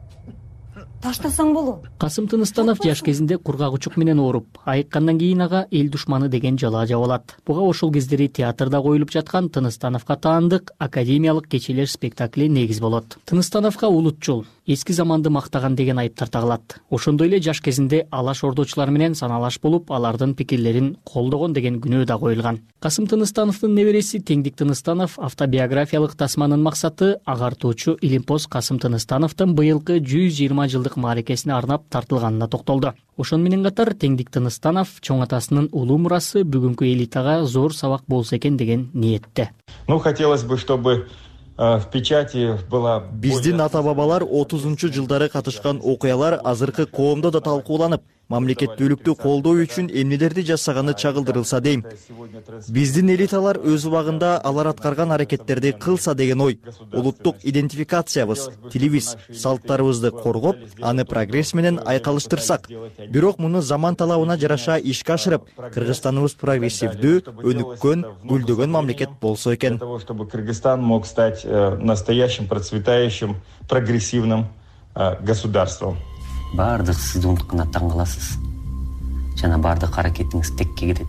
таштасаң болот. Касым Тыныстанов жаш кезинде кургак учук менен ооруп, айыккандан кийин ага эл душманы деген жалаа жабылат. Буга ошол кездери театрда коюлуп жаткан Тыныстановго таандык академиялык кечелер спектакли негиз болот. Тыныстановго улутчул, эски заманды мактаган деген айыптар тагылат. Ошондой эле жаш кезинде алаш ордочулар менен саналаш болуп, алардын пикирлерин колдогон деген күнөө да коюлган. Касым Тыныстановдун небереси Теңдик Тыныстанов автобиографиялык тасманын максаты агартуучу Илимпоз Касым Тыныстановдун быйылкы жүз жыйырма жылдык мааракесине арнап тартылганына токтолду. Ошон менен катар Теңдик Тыныстанов чоң атасынын улуу мурасы бүгүнкү элитага зор сабак болсо экен деген ниетте. Ну, хотелось бы, чтобы в печати была... Биздин ата-бабалар отузунчу жылдары катышкан окуялар азыркы коомдо да талкууланып, мамлекеттүүлүктү колдоо үчүн эмнелерди жасаганы чагылдырылса дейм. Биздин элиталар өз убагында алар аткарган аракеттерди кылса деген ой. Улуттук идентификациябыз, тилибиз, салттарыбызды коргоп, аны прогресс менен айкалыштырсак. Бирок муну заман талабына жараша ишке ашырып, Кыргызстаныбыз прогрессивдүү, өнүккөн, гүлдөгөн мамлекет болсо экен. Для того, чтобы Кыргызстан мог стать настоящим, процветающим, прогрессивным государством. Бардык сиз унуткана таң каласыз. Жана бардык аракетиңиз текке кетет.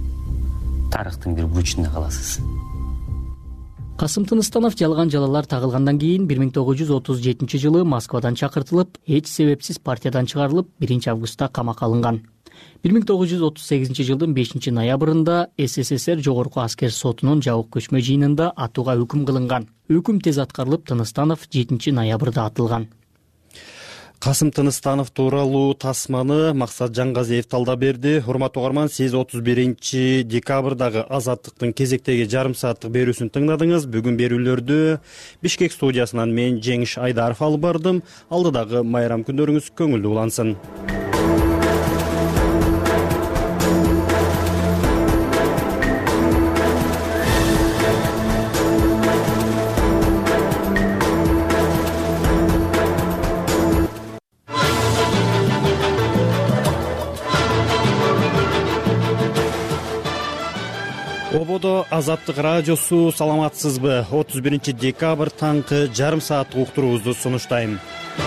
Тарыхтын бир бурчунда каласыз. Касым Тыныстанов жалган жалалар тагылгандан кийин бир миң тогуз жүз отуз жетинчи жылы Москвадан чакыртылып, эч себепсиз партиядан чыгарылып, биринчи августта камакка алынган. бир миң тогуз жүз отуз сегизинчи жылдын бешинчи ноябрында СССР Жогорку аскер сотунун жабык көчмө жыйынында атууга өкүм кылынган. Өкүм тез аткарылып, Тыныстанов жетинчи ноябрда атылган. Касым Тыныстанов тууралуу тасманы Максат Жангазиев талдап берди. Урматтуу угарман, сиз отуз биринчи декабрдагы Азаттыктын кезектеги жарым сааттык берүүсүн тыңдадыңыз. Бүгүн берүүлөрдү Бишкек студиясынан мен Жеңиш Айдаров алып бардым. Алдыдагы майрам күндөрүңүз көңүлдүү улансын. ободо Азаттык радиосу. Саламатсызбы? отуз биринчи декабрь таңкы жарым сааттык уктуруубузду сунуштайм.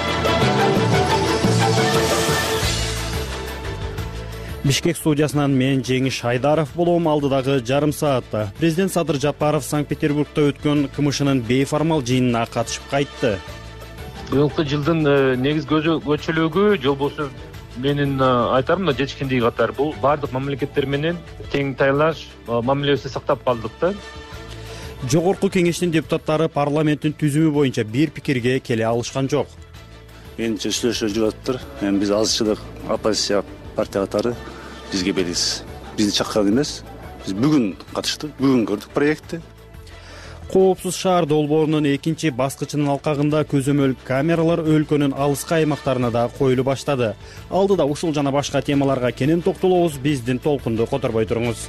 Бишкек студиясынан мен Жеңиш Айдаров болом. Алдыдагы жарым саатта президент Садыр Жапаров Санкт-Петербургда өткөн КМШнын бейформал жыйынына катышып кайтты. Быйылкы жылдын негизги көчөлөгү жолбосу менин айтарым да жетишкендей катар бул баардык мамлекеттер менен тең тайлаш мамилебизди сактап калдык да. Жогорку кеңештин депутаттары парламенттин түзүмү боюнча бир пикирге келе алышкан жок. Менимче сүйлөшүү жүрүп атыптыр. Эми биз азчылык оппозиция партия катары бизге белгисиз. Бизди чакырган эмес. Биз бүгүн катыштык, бүгүн көрдүк проектти. Коопсуз шаар долбоорунун экинчи баскычынын алкагында көзөмөл камералар өлкөнүн алыскы аймактарына да коюла баштады. Алдыда ушул жана башка темаларга кенен токтолобуз. Биздин толкунду которбой туруңуз.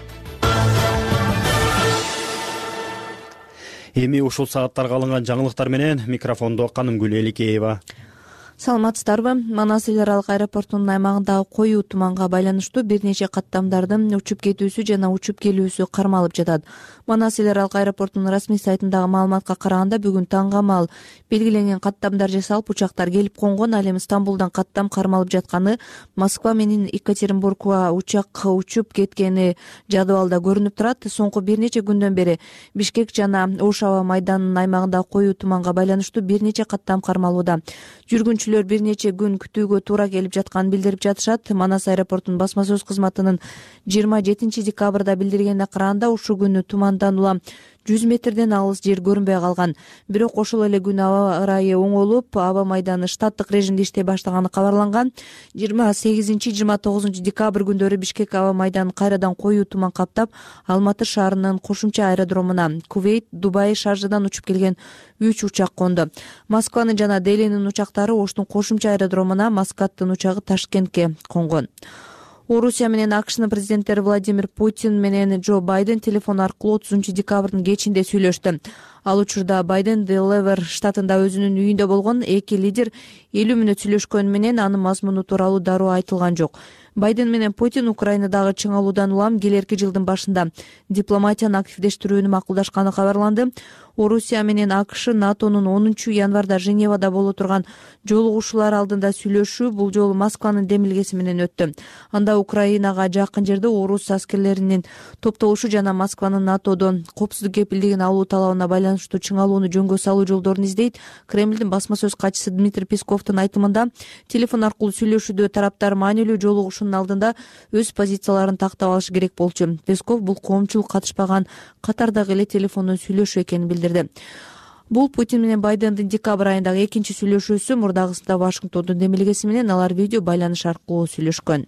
Эми ушул сааттарга алынган жаңылыктар менен микрофондо Канымгүл Эликеева. Саламатсыздарбы? Манас эл аралык аэропортунун аймагындагы коюу туманга байланыштуу бир нече каттамдардын учуп кетүүсү жана учуп келүүсү кармалып жатат. Манас эл аралык аэропортунун расмий сайтындагы маалыматка караганда бүгүн таңга маал белгиленген каттамдар жасалып, учактар келип конгон. Ал эми Стамбулдан каттам кармалып жатканы, Москва менен Екатеринбургга учак учуп кеткени жадыбалда көрүнүп турат. Соңку бир нече күндөн бери Бишкек жана Ош аба майданынын аймагында коюу туманга байланыштуу бир нече каттам кармалууда. Жүргүнчүлөр бир нече күн күтүүгө туура келип жатканын билдирип жатышат. Манас аэропортунун басма сөз кызматынын жыйырма жетинчи декабрда билдиргенине караганда, ушул күнү тумандан улам жүз метрден алыс жер көрүнбөй калган. Бирок ошол эле күнү аба ырайы оңолуп, аба майданы штаттык режимде иштей баштаганы кабарланган. жыйырма сегизинчи жыйырма тогузунчу декабрь күндөрү Бишкек аба майданын кайрадан коюу туман каптап, Алматы шаарынын кошумча аэродромуна Кувейт, Дубай, Шаржадан учуп келген үч учак конду. Москванын жана Делинин учактары Оштун кошумча аэродромуна, Маскаттын учагы Ташкентке конгон. Орусия менен АКШнын президенттери Владимир Путин менен Джо Байден телефон аркылуу отузунчу декабрдын кечинде сүйлөштү. Ал учурда Байден Делавер штатында өзүнүн үйүндө болгон. Эки лидер элүү мүнөт сүйлөшкөнү менен анын мазмуну тууралуу дароо айтылган жок. Байден менен Путин Украинадагы чыңалуудан улам келерки жылдын башында дипломатияны активдештирүүнү макулдашканы кабарланды. Орусия менен АКШ НАТОнун онунчу январда Женевада боло турган жолугушуулар алдында сүйлөшүү бул жолу Москванын демилгеси менен өттү. Анда Украинага жакын жерде орус аскерлеринин топтолушу жана Москванын НАТОдон коопсуздук кепилдигин алуу талабына байланыштуу чыңалууну жөнгө салуу жолдорун издейт. Кремлдин басма сөз катчысы Дмитрий Песковдун айтымында, телефон аркылуу сүйлөшүүдө тараптар маанилүү жолугушуунун алдында өз позицияларын тактап алышы керек болчу. Песков бул коомчулук катышпаган катардагы эле телефондон сүйлөшүү экенин билдирди. Бул Путин менен Байдендин декабрь айындагы экинчи сүйлөшүүсү. Мурдагысында Вашингтондун демилгеси менен алар видео байланыш аркылуу сүйлөшкөн.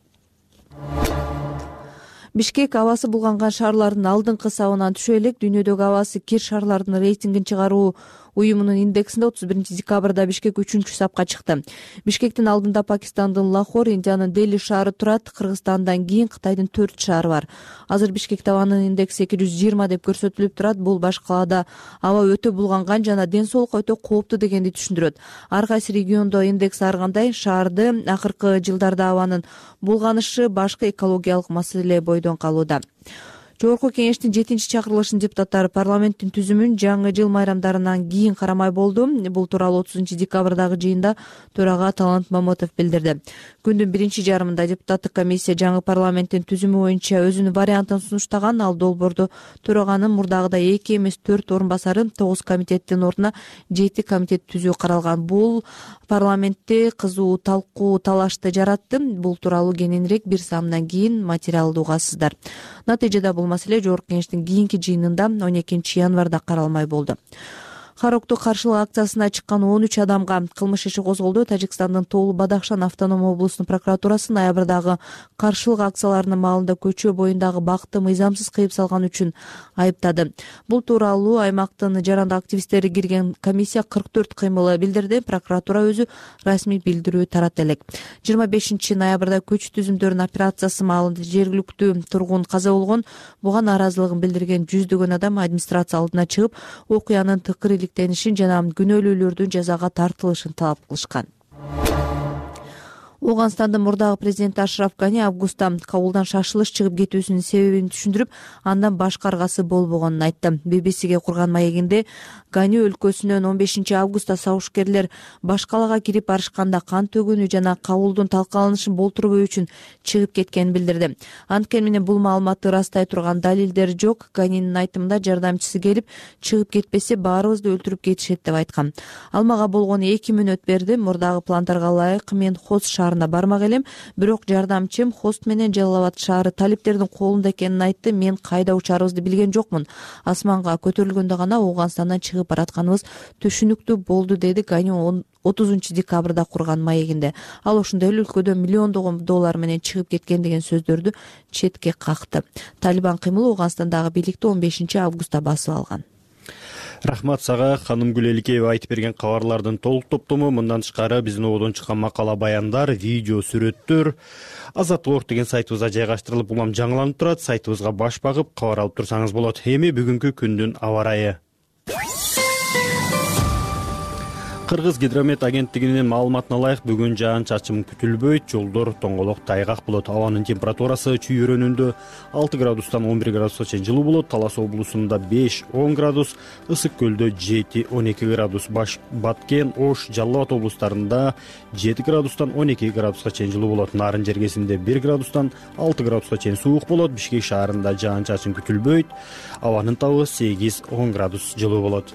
Бишкек абасы булганган шаарлардын алдыңкы сабынан түшө элек. Дүйнөдөгү абасы кир шаарлардын рейтингин чыгаруу уюмунун индексинде отуз биринчи декабрда Бишкек үчүнчү сапка чыкты. Бишкектин алдында Пакистандын Лахор, Индиянын Дели шаары турат. Кыргызстандан кийин Кытайдын төрт шаары бар. Азыр Бишкекте абанын индекси эки жүз жыйырма деп көрсөтүлүп турат. Бул башка калаада аба өтө булганган жана ден соолукка өтө кооптуу дегенди түшүндүрөт. Ар кайсы региондо индекс ар кандай. Шаарды акыркы жылдарда абанын булганышы башка экологиялык маселе бойдон калууда. Жогорку кеңештин жетинчи чакырылышынын депутаттары парламенттин түзүмүн жаңы жыл майрамдарынан кийин карамай болду. Бул тууралуу отузунчу декабрдагы жыйында төрага Талант Мамытов билдирди. Күндүн биринчи жарымында депутаттык комиссия жаңы парламенттин түзүмү боюнча өзүнүн вариантын сунуштаган. Ал долбоорду төраганын мурдагыдай эки эмес төрт орун басары, тогуз комитеттин ордуна жети комитет түзүү каралган. Бул парламентте кызуу талкуу талашты жаратты. Бул тууралуу кененирээк бир саамдан кийин материалды угасыздар. Натыйжада бул маселе жогорку кеңештин кийинки жыйынында он экинчи январда каралмай болду. Харокту каршылык акциясына чыккан он үч адамга кылмыш иши козголду. Тажикстандын Тоолу Бадахшан автоном облусунун прокуратурасы ноябрдагы каршылык акцияларынын маалында көчө боюндагы бакты мыйзамсыз кыйып салган үчүн айыптады. Бул тууралуу аймактын жарандык активисттери кирген комиссия кырк төрт кыймыл билдирди. Прокуратура өзү расмий билдирүү таратты элек. жыйырма бешинчи ноябрда көч түзүмдөрүнүн операциясы маалында жергиликтүү тургун каза болгон. Буга нааразылыгын билдирген жүздөгөн адам администрация алдына чыгып, окуянын тыкыр жана күнөөлүүлөрдүн жазага тартылышын талап кылышкан. Ооганстандын мурдагы президенти Ашраф Гани августта Кабулдан шашылыш чыгып кетүүсүнүн себебин түшүндүрүп, андан башка аргасы болбогонун айтты. би би си ге курган маегинде Гани өлкөсүнөн он бешинчи августта сабышкерлер баш калаага кирип барышканда кан төгүүнү жана Кабулдун талкаланышын болтурбоо үчүн чыгып кеткенин билдирди. Анткени менен бул маалыматты ырастай турган далилдер жок. Ганинин айтымында жардамчысы келип чыгып кетпесе баарыбызды өлтүрүп кетишет деп айткан. Ал мага болгону эки мүнөт берди. Мурдагы пландарга ылайык мен Хост шаарына бармак элем, бирок жардамчым Хост менен Жалал-Абад шаары талиптердин колунда экенин айтты. Мен кайда учарыбызды билген жокмун. Асманга көтөрүлгөндө гана Ооганстандан чыгып баратканыбыз түшүнүктүү болду, деди Гани отузунчу декабрда курган маегинде. Ал ошондой эле өлкөдө миллиондогон доллар менен чыгып кеткен деген сөздөрдү четке какты. Талибан кыймылы Ооганстандагы бийликти он бешинчи августта басып алган. Рахмат сага, ханым Гүл Эликеева айтып берген кабарлардын толук топтому. Мындан тышкары биздин ободон чыккан макала, баяндар, видео, сүрөттөр Азаттык орг деген сайтыбызга жайгаштырылып, улам жаңыланып турат. Сайтыбызга баш багып кабар алып турсаңыз болот. Эми бүгүнкү күндүн аба ырайы. Кыргыз гидромет агенттигинин маалыматына ылайык бүгүн жаан-чачын күтүлбөйт, жолдор тоңголок тайгак болот. Абанын температурасы чүй районунда алты градустан он бир градуска чейин жылуу болот. Талас облусунда беш он градус, Ысык көлдө жети он эки градус, Баш Баткен, Ош, Жалал Абад облустарында жети градустан он эки градуска чейин жылуу болот. Нарын жергесинде бир градустан алты градуска чейин суук болот. Бишкек шаарында жаан-чачын күтүлбөйт. Абанын табы сегиз он градус жылуу болот.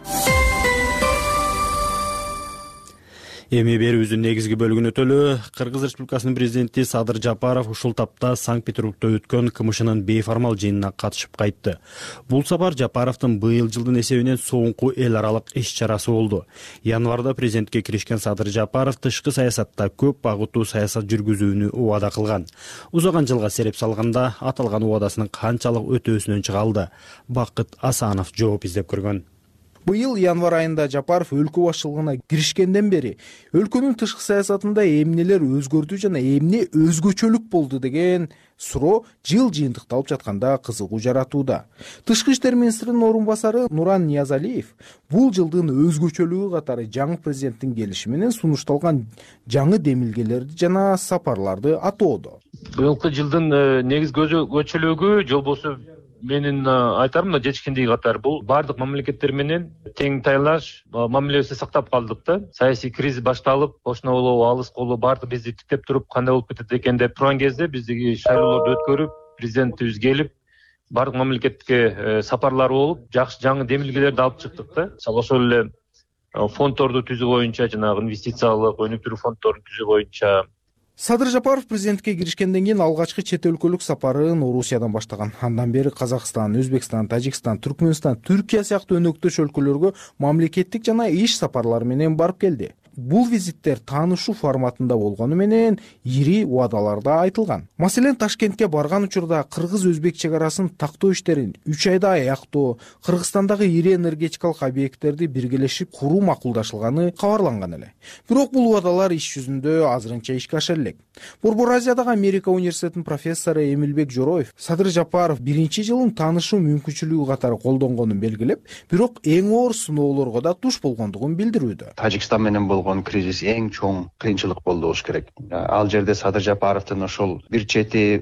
Эми берүүбүздүн негизги бөлүгүнө өтөлү. Кыргыз Республикасынын президенти Садыр Жапаров ушул тапта Санкт-Петербургда өткөн КМШнын бейформал жыйынына катышып кайтты. Бул сапар Жапаровдун быйыл жылдын эсебинен соңку эл аралык иш чарасы болду. Январда президентке киришкен Садыр Жапаров тышкы саясатта көп багыттуу саясат жүргүзүүнү убада кылган. Узаган жылга сереп салганда аталган убадасынын канчалык өтөөсүнөн чыга алды? Бакыт Асанов жооп издеп көргөн. Быйыл январ айында Жапаров өлкө башчылыгына киришкенден бери өлкөнүн тышкы саясатында эмнелер өзгөрдү жана эмне өзгөчөлүк болду деген суроо жыл жыйынтыкталып жатканда кызыгуу жаратууда. Тышкы иштер министринин орун басары Нуран Ниязалиев бул жылдын өзгөчөлүгү катары жаңы президенттин келиши менен сунушталган жаңы демилгелерди жана сапарларды атоодо. Быйылкы жылдын негизги өзгөчөлүгү жолбосу менин айтарым мына жетишкендиги катары бул бардык мамлекеттер менен тең тайлаш мамилебизди сактап калдык да. Саясий кризис башталып, кошуна болобу, алыс болобу баарды бизди тиктеп туруп кандай болуп кетет экен деп турган кезде биздиги шайлоолорду өткөрүп, президентибиз келип, бардык мамлекетке сапарлар болуп, жакшы жаңы демилгелерди алып чыктык да. Мисалы ошол эле фонддорду түзүү боюнча, жанагы инвестициялык өнүктүрүү фонддорун түзүү боюнча. Садыр Жапаров президентке киришкенден кийин алгачкы чет өлкөлүк сапарын Орусиядан баштаган. Андан бери Казакстан, Өзбекстан, Тажикстан, Түркмөнстан, Түркия сыяктуу өнөктөш өлкөлөргө мамлекеттик жана иш сапарлары менен барып келди. Бул визиттер таанышуу форматында болгону менен ири убадаларда айтылган. Маселен, Ташкентке барган учурда кыргыз-өзбек чек арасын тактоо иштерин үч айда аяктоо, Кыргызстандагы ири энергетикалык объекттерди биргелешип куруу макулдашылганы кабарланган эле. Бирок бул убадалар иш жүзүндө азырынча ишке аша элек. Борбор Азиядагы Америка университетинин профессору Эмилбек Жороев Садыр Жапаров биринчи жылын таанышуу мүмкүнчүлүгү катары колдонгонун белгилеп, бирок эң оор сыноолорго да туш болгондугун билдирүүдө. Тажикстан менен болгон кризис эң чоң кыйынчылык болду болуш керек. Ал жерде Садыр Жапаровдун ошол бир чети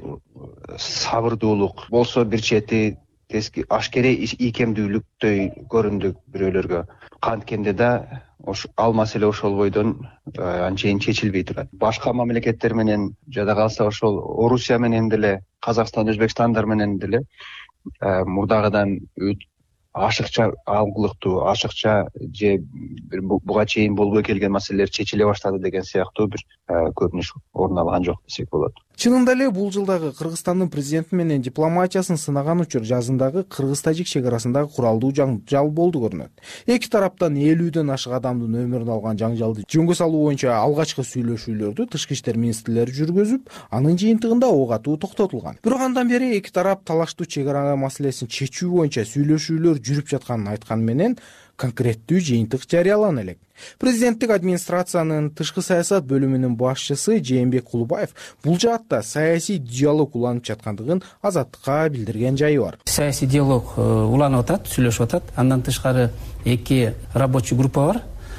сабырдуулук болсо, бир чети тески ашкере ийкемдүүлүктөй көрүндү бирөөлөргө. Канткенде да ал маселе ошол бойдон анчейин чечилбей турат. Башка мамлекеттер менен жада калса ошол Орусия менен деле, Казакстан, Өзбекстандар менен деле мурдагыдан ашыкча алгылыктуу, ашыкча же буга чейин болбой келген маселелер чечиле баштады деген сыяктуу бир көрүнүш орун алган жок десек болот. Чынында эле бул жылдагы Кыргызстандын президенти менен дипломатиясын сынаган учур жазындагы Кыргыз-Тажик чек арасындагы куралдуу жаңжал болду көрүнөт. Эки тараптан элүүдөн ашык адамдын өмүрүн алган жаңжалды жөнгө салуу боюнча алгачкы сүйлөшүүлөрдү тышкы иштер министрлери жүргүзүп, анын жыйынтыгында ок атуу токтотулган. Бирок андан бери эки тарап талаштуу чек ара маселесин чечүү боюнча сүйлөшүүлөр жүрүп жатканын айткан менен конкреттүү жыйынтык жарыялана элек. Президенттик администрациянын тышкы саясат бөлүмүнүн башчысы Жээнбек Кулубаев бул жаатта саясий диалог уланып жаткандыгын Азаттыкка билдирген жайы бар. Саясий диалог уланып атат, сүйлөшүп атат. Андан тышкары эки рабочий группа бар.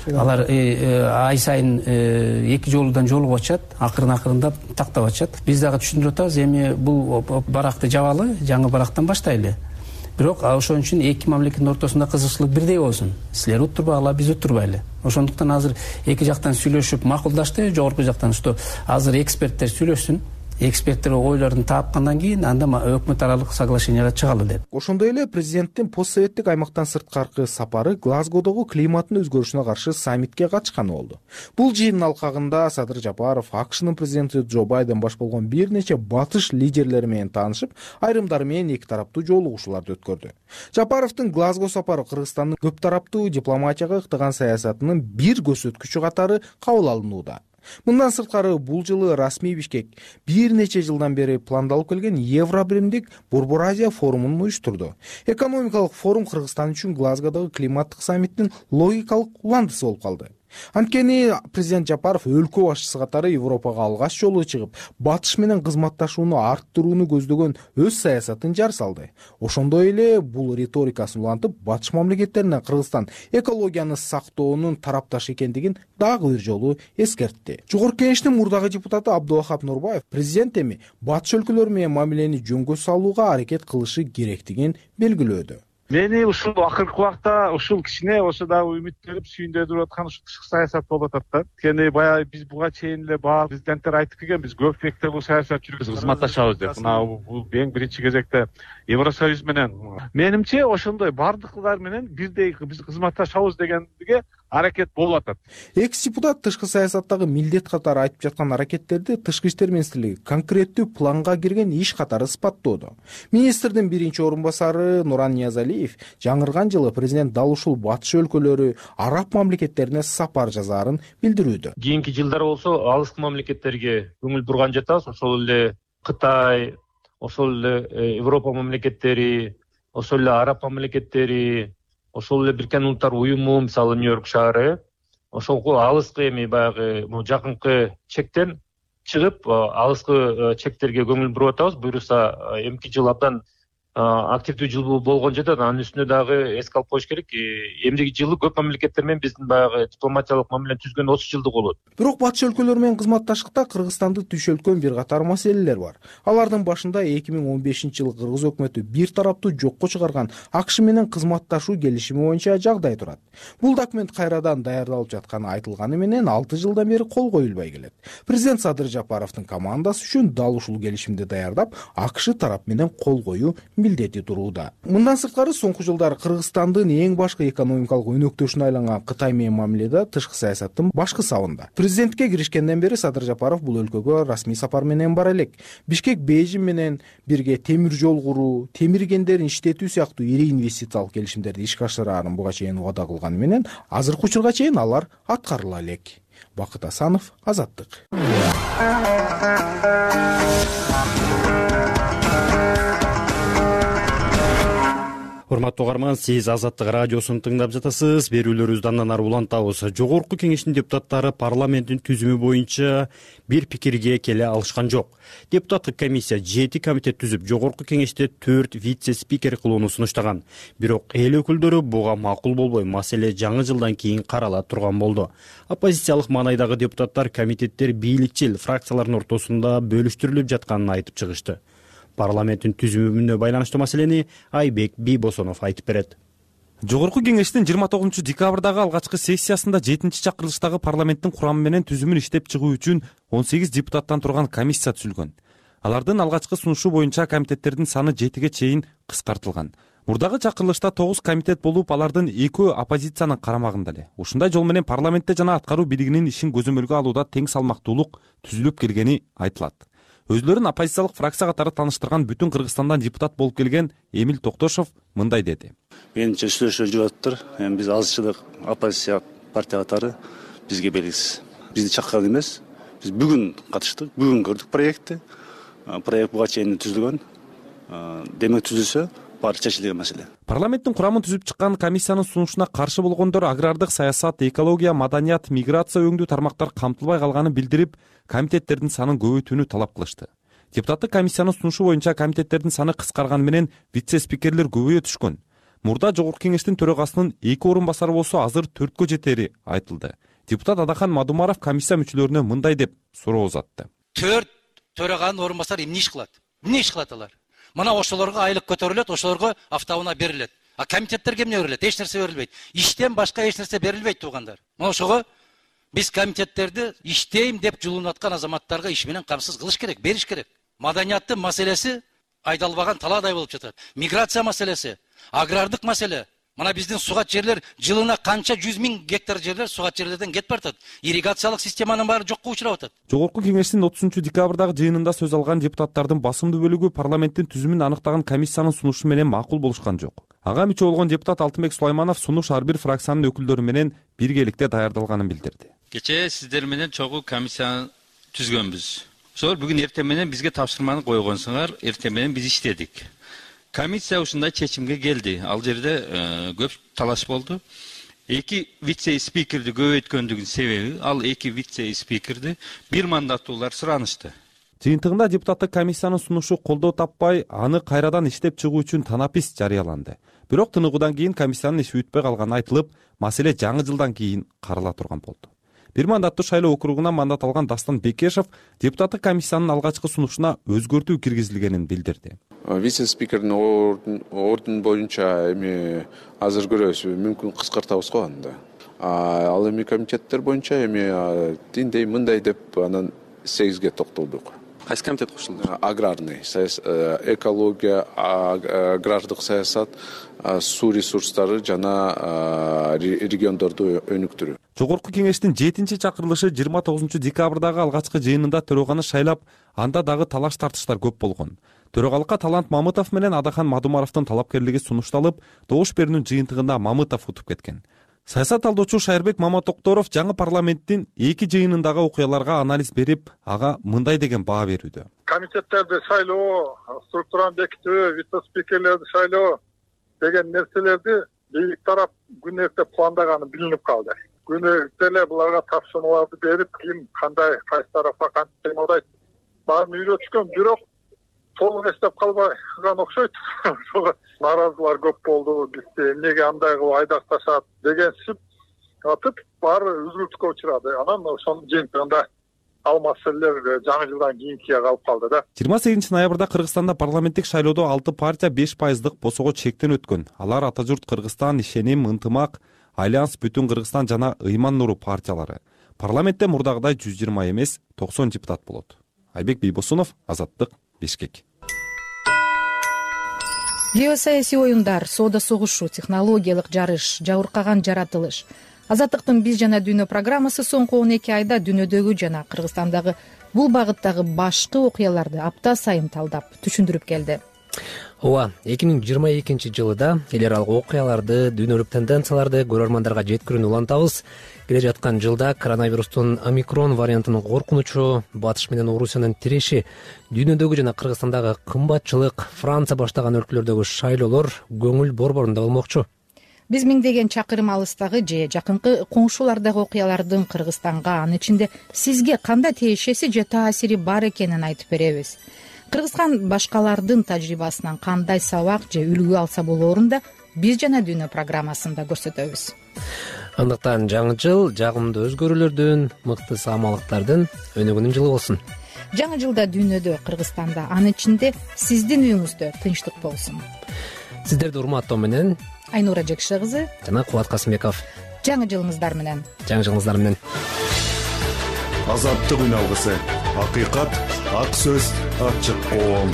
алар ай сайын эки жолудан жолугуп атышат, акырын акырындап тактап атышат. Биз дагы түшүндүрүп атабыз, эми бул баракты жабалы, жаңы барактан баштайлы. Бирок ошон үчүн эки мамлекеттин ортосунда кызыкчылык бирдей болсун. Силер уттурбагыла, биз уттурбайлы. Ошондуктан азыр эки жактан сүйлөшүп макулдашты, жогорку жактан что азыр эксперттер сүйлөшсүн. Эксперттер ойлорун таапкандан кийин анда өкмөт аралык соглашенияга чыгалы деп. Ошондой эле президенттин постсоветтик аймактан сырткаркы сапары Глазгодогу климаттын өзгөрүшүнө каршы саммитке катышканы болду. Бул жыйындын алкагында Садыр Жапаров АКШнын президенти Джо Байден баш болгон бир нече батыш лидерлери менен таанышып, айрымдары менен эки тараптуу жолугушууларды өткөрдү. Жапаровдун Глазго сапары Кыргызстандын көп тараптуу дипломатияга ыктаган саясатынын бир көрсөткүчү катары кабыл алынууда. Мындан сырткары бул жылы расмий Бишкек бир нече жылдан бери пландалып келген Евробиримдик Борбор Азия форумун уюштурду. Экономикалык форум Кыргызстан үчүн Глазгодогу климаттык саммиттин логикалык уландысы болуп калды. Анткени президент Жапаров өлкө башчысы катары Европага алгач жолу чыгып, батыш менен кызматташууну арттырууну көздөгөн өз саясатын жар салды. Ошондой эле бул риторикасын улантып, батыш мамлекеттерине Кыргызстан экологияны сактоонун тарапташы экендигин дагы бир жолу эскертти. Жогорку кеңештин мурдагы депутаты Абдулахап Нурбаев президент эми батыш өлкөлөр менен мамилени жөнгө салууга аракет кылышы керектигин белгилөөдө. Мени ушул акыркы убакта ушул кичине болсо дагы үмүттөнүп сүйүндөрүп аткан ушул тышкы саясат болуп атат да. Анткени баягы биз буга чейин эле баары президенттер айтып келген, биз көп мекте бул саясат жүргүзүп кызматташабыз деп. Мына бул эң биринчи кезекте Евросоюз менен. Менимче ошондой бардыклар менен бирдей биз кызматташабыз дегенге аракет болуп атат. Экс депутат тышкы саясаттагы милдет катары айтып жаткан аракеттерди Тышкы иштер министрлиги конкреттүү планга кирген иш катары сыпаттоодо. Министрдин биринчи орун басары Нуран Ниязалиев жаңырган жылы президент дал ушул батыш өлкөлөрү, араб мамлекеттерине сапар жазаарын билдирүүдө. Кийинки жылдары болсо алыскы мамлекеттерге көңүл бурган жатабыз. Ошол эле Кытай, ошол эле Европа мамлекеттери, ошол эле араб мамлекеттери, ошол эле Бириккен Улуттар уюму, мисалы Нью-Йорк шаары, ошол алыскы эми баягы жакынкы чектен чыгып, алыскы чектерге көңүл буруп атабыз. Буюрса эмки жыл абдан активдүү жыл болгон жатат. Анын үстүнө дагы эске алып коюш керек. Эмдиги жылы көп мамлекеттер менен биздин баягы дипломатиялык мамилени түзгөн отуз жылдык болот. Бирок батыш өлкөлөр менен кызматташтыкта Кыргызстанды түйшөлткөн бир катар маселелер бар. Алардын башында эки миң он бешинчи жылы Кыргыз өкмөтү бир тараптуу жокко чыгарган АКШ менен кызматташуу келишими боюнча жагдай турат. Бул документ кайрадан даярдалып жатканы айтылганы менен алты жылдан бери кол коюлбай келет. Президент Садыр Жапаровдун командасы үчүн дал ушул келишимди даярдап, АКШ тарап менен кол коюу милдети турууда. Мындан сырткары соңку жылдары Кыргызстандын эң башкы экономикалык өнөктөшүнө айланган Кытай менен мамиледе тышкы саясаттын башкы сабында. Президентке киришкенден бери Садыр Жапаров бул өлкөгө расмий сапар менен бара элек. Бишкек Бейжин менен бирге темир жол куруу, темир кендерин иштетүү сыяктуу ири инвестициялык келишимдерди ишке ашыраарын буга чейин убада кылганы менен азыркы учурга чейин алар аткарыла элек. Бакыт Асанов, Азаттык. Урматтуу угарман, сиз Азаттык радиосун тыңдап жатасыз. Берүүлөрүбүздү андан ары улантабыз. Жогорку кеңештин депутаттары парламенттин түзүмү боюнча бир пикирге келе алышкан жок. Депутаттык комиссия жети комитет түзүп, жогорку кеңеште төрт вице-спикер кылууну сунуштаган. Бирок эл өкүлдөрү буга макул болбой, маселе жаңы жылдан кийин карала турган болду. Оппозициялык маанайдагы депутаттар комитеттер бийликчил фракциялардын ортосунда бөлүштүрүлүп жатканын айтып чыгышты. Парламенттин түзүмүнө байланыштуу маселени Айбек Бийбосонов айтып берет. Жогорку кеңештин жыйырма тогузунчу декабрдагы алгачкы сессиясында жетинчи чакырылыштагы парламенттин курамы менен түзүмүн иштеп чыгуу үчүн он сегиз депутаттан турган комиссия түзүлгөн. Алардын алгачкы сунушу боюнча комитеттердин саны жетиге чейин кыскартылган. Мурдагы чакырылышта тогуз комитет болуп, алардын экөө оппозициянын карамагында эле. Ушундай жол менен парламентте жана аткаруу бийлигинин ишин көзөмөлгө алууда тең салмактуулук түзүлүп келгени айтылат. Өзлөрүн оппозициялык фракция катары тааныштырган бүтүн Кыргызстандан депутат болуп келген Эмил Токтошов мындай деди. Менимче сүйлөшүү жүрүп атыптыр. Эми биз азчылык оппозиция партия катары бизге белгисиз. Бизди чакырган эмес. Биз бүгүн катыштык, бүгүн көрдүк проектти. Проект буга чейин түзүлгөн. Демек түзүлсө баары чечилген маселе. Парламенттин курамын түзүп чыккан комиссиянын сунушуна каршы болгондор агрардык саясат, экология, маданият, миграция өңдүү тармактар камтылбай калганын билдирип, комитеттердин санын көбөйтүүнү талап кылышты. Депутаттык комиссиянын сунушу боюнча комитеттердин саны кыскарганы менен вице-спикерлер көбөйө түшкөн. мурда жогорку кеңештин төрагасынын эки орун басары болсо азыр төрткө жетери айтылды. Депутат Адахан Мадумаров комиссия мүчөлөрүнө мындай деп суроо узатты. Төрт төраганын орун басары эмне иш кылат? Эмне иш кылат алар? Мына ошолорго айлык көтөрүлөт, ошолорго автоунаа берилет. А комитеттерге эмне берилет? Эч нерсе берилбейт. Иштен башка эч нерсе берилбейт туугандар. Мына ошого биз комитеттерди иштейм деп жулунуп аткан азаматтарга иш менен камсыз кылыш керек, бериш керек. Маданияттын маселеси айдалбаган талаадай болуп жатат. Миграция маселеси, агрардык маселе. Мына биздин сугат жерлер жылына канча жүз миң гектар жерлер сугат жерлерден кетип баратат. Ирригациялык системанын баары жокко учурап атат. Жогорку кеңештин отузунчу декабрдагы жыйынында сөз алган депутаттардын басымдуу бөлүгү парламенттин түзүмүн аныктаган комиссиянын сунушу менен макул болушкан жок. Ага мүчө болгон депутат Алтынбек Сулайманов сунуш ар бир фракциянын өкүлдөрү менен биргеликте даярдалганын билдирди. Кечээ сиздер менен чогуу комиссияны түзгөнбүз. Ошол бүгүн эртең менен бизге тапшырманы койгонсуңар, эртең менен биз иштедик. Комиссия ушундай чечимге келди. Ал жерде көп талаш болду. Эки вице-спикерди көбөйткөндүгүнүн себеби ал эки вице-спикерди бир мандаттуулар суранышты. Жыйынтыгында депутаттык комиссиянын сунушу колдоо таппай, аны кайрадан иштеп чыгуу үчүн танапис жарыяланды. Бирок тыныгуудан кийин комиссиянын иши бүтпөй калганы айтылып, маселе жаңы жылдан кийин карала турган болду. Бир мандаттуу шайлоо округунан мандат алган Дастан Бекешев депутаттык комиссиянын алгачкы сунушуна өзгөртүү киргизилгенин билдирди. Вице-спикердин ордун боюнча эми азыр көрөбүз, мүмкүн кыскартабыз го анда. Ал эми комитеттер боюнча эми тиндей мындай деп анан сегизге токтолдук. Кайсы комитет кошулду? Аграрный, экология, агрардык саясат, суу ресурстары жана региондорду өнүктүрүү. Жогорку кеңештин жетинчи чакырылышы жыйырма тогузунчу декабрдагы алгачкы жыйынында төрөганы шайлап, анда дагы талаш тартыштар көп болгон. Төрагалыкка Талант Мамытов менен Адахан Мадумаровдун талапкерлиги сунушталып, добуш берүүнүн жыйынтыгында Мамытов утуп кеткен. Саясат талдоочу Шайырбек Маматокторов жаңы парламенттин эки жыйынындагы окуяларга анализ берип, ага мындай деген баа берүүдө. Комитеттерди шайлоо, структураны бекитүү, вице-спикерлерди шайлоо деген нерселерди бийлик тарап күн эрте пландаганы билинип калды. Күн эрте эле буларга тапшырмаларды берип, ким кандай кайсы тарапка кантип демалдайт баарын үйрөтүшкөн, бирок толук эстеп калбаган окшойт. Наразылар көп болду, бизде эмнеге андай кылып айдакташат деген сүп атып, баары үзгүлтүккө учурады. Анан ошонун жыйынтыгында ал маселелер жаңы жылдан кийинкиге калып калды да. жыйырма сегизинчи ноябрда Кыргызстанда парламенттик шайлоодо алты партия беш пайыздык босого чектен өткөн. Алар Ата журт Кыргызстан, Ишеним, Ынтымак, Альянс, Бүтүн Кыргызстан жана Ыйман Нуру партиялары. Парламентте мурдагыдай жүз жыйырма эмес, токсон депутат болот. Айбек Бийбосунов, Азаттык, Бишкек. Геосаясий оюндар, соода согушу, технологиялык жарыш, жабыркаган жаратылыш. Азаттыктын биз жана дүйнө программасы соңку он эки айда дүйнөдөгү жана Кыргызстандагы бул багыттагы башкы окуяларды апта сайын талдап, түшүндүрүп келди. Ооба, эки миң жыйырма экинчи жылда эл аралык окуяларды, дүйнөлүк тенденцияларды көрөрмандарга жеткирүүнү улантабыз. Келе жаткан жылда коронавирустун омикрон вариантынын коркунучу, Батыш менен Орусиянын тиреши, дүйнөдөгү жана Кыргызстандагы кымбатчылык, Франция баштаган өлкөлөрдөгү шайлоолор көңүл борборунда болмокчу. Биз миңдеген чакырым алыстагы же жакынкы коңшулардагы окуялардын Кыргызстанга, анын ичинде сизге кандай тиешеси же таасири бар экенин айтып беребиз. Кыргызстан башкалардын тажрыйбасынан кандай сабак же үлгү алса болоорун да биз жана дүйнө программасында көрсөтөбүз. Андыктан жаңы жыл жагымдуу өзгөрүүлөрдүн, мыкты саамалыктардын өнүгүүнүн жылы болсун. Жаңы жылда дүйнөдө, Кыргызстанда, анын ичинде сиздин үйүңүздө тынчтык болсун. Сиздерди урматтоо менен Айнура Жекше кызы жана Кубат Касымбеков. Жаңы жылыңыздар менен. Жаңы жылыңыздар менен. Азаттык үн алгысы. Акыйкат, ак сөз, ачык коом.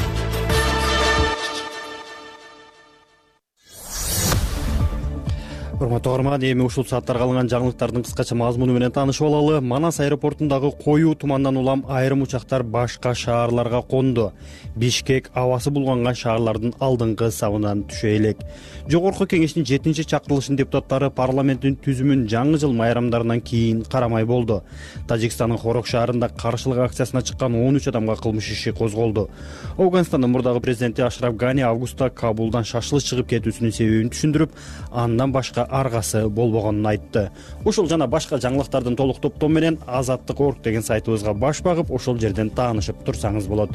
Урматтуу көрөрман, эми ушул сааттарга алынган жаңылыктардын кыскача мазмуну менен таанышып алалы. Манас аэропортундагы коюу тумандан улам айрым учактар башка шаарларга конду. Бишкек абасы булганган шаарлардын алдыңкы сабынан түшө элек. Жогорку кеңештин жетинчи чакырылышынын депутаттары парламенттин түзүмүн жаңы жыл майрамдарынан кийин карамай болду. Тажикстандын Хорок шаарында каршылык акциясына чыккан он үч адамга кылмыш иши козголду. Афганстандын мурдагы президенти Ашраф Гани августта Кабулдан шашылып чыгып кетүүсүнүн себебин түшүндүрүп, андан башка аргасы болбогонун айтты. Ушул жана башка жаңылыктардын толук топтому менен азаттык точка орг деген сайтыбызга баш багып, ошол жерден таанышып турсаңыз болот.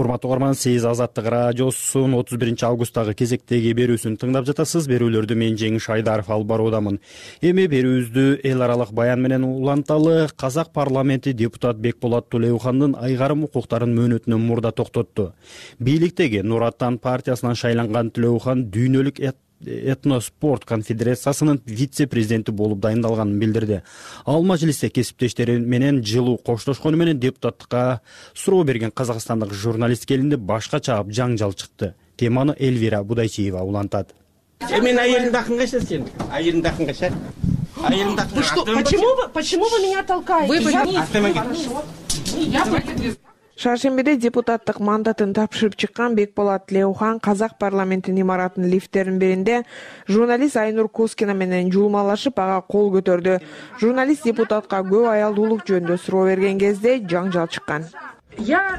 урматтуу угарман, сиз Азаттык радиосунун отуз биринчи августтагы кезектеги берүүсүн тыңдап жатасыз. Берүүлөрдү мен Жеңиш Айдаров алып баруудамын. Эми берүүбүздү эл аралык баян менен уланталы. Казак парламенти депутат Бекболот Тулеухандын айгарым укуктарын мөөнөтүнөн мурда токтотту. Бийликтеги Нур Аттан партиясынан шайланган Тулеухан дүйнөлүк этноспорт конфедерациясынын вице-президенти болуп дайындалганын билдирди. Ал мажлисте кесиптештери менен жылуу коштошкону менен депутаттыкка суроо берген казакстандык журналист келинди башка чаап жаңжал чыкты. Теманы Эльвира Будайчиева улантат. Мен айылымды акынгаша сен. Айылымды акынгаша. Айылымды акынгаша. Почему вы, почему вы меня толкаете? Шаршембиде депутаттык мандатын тапшырып чыккан Бекболот Тулеухан казак парламентинин имаратынын лифттеринин биринде журналист Айнур Коскина менен жуулмалашып ага кол көтөрдү. Журналист депутатка көп аялдуулук жөнүндө суроо берген кезде жаңжал чыккан. Я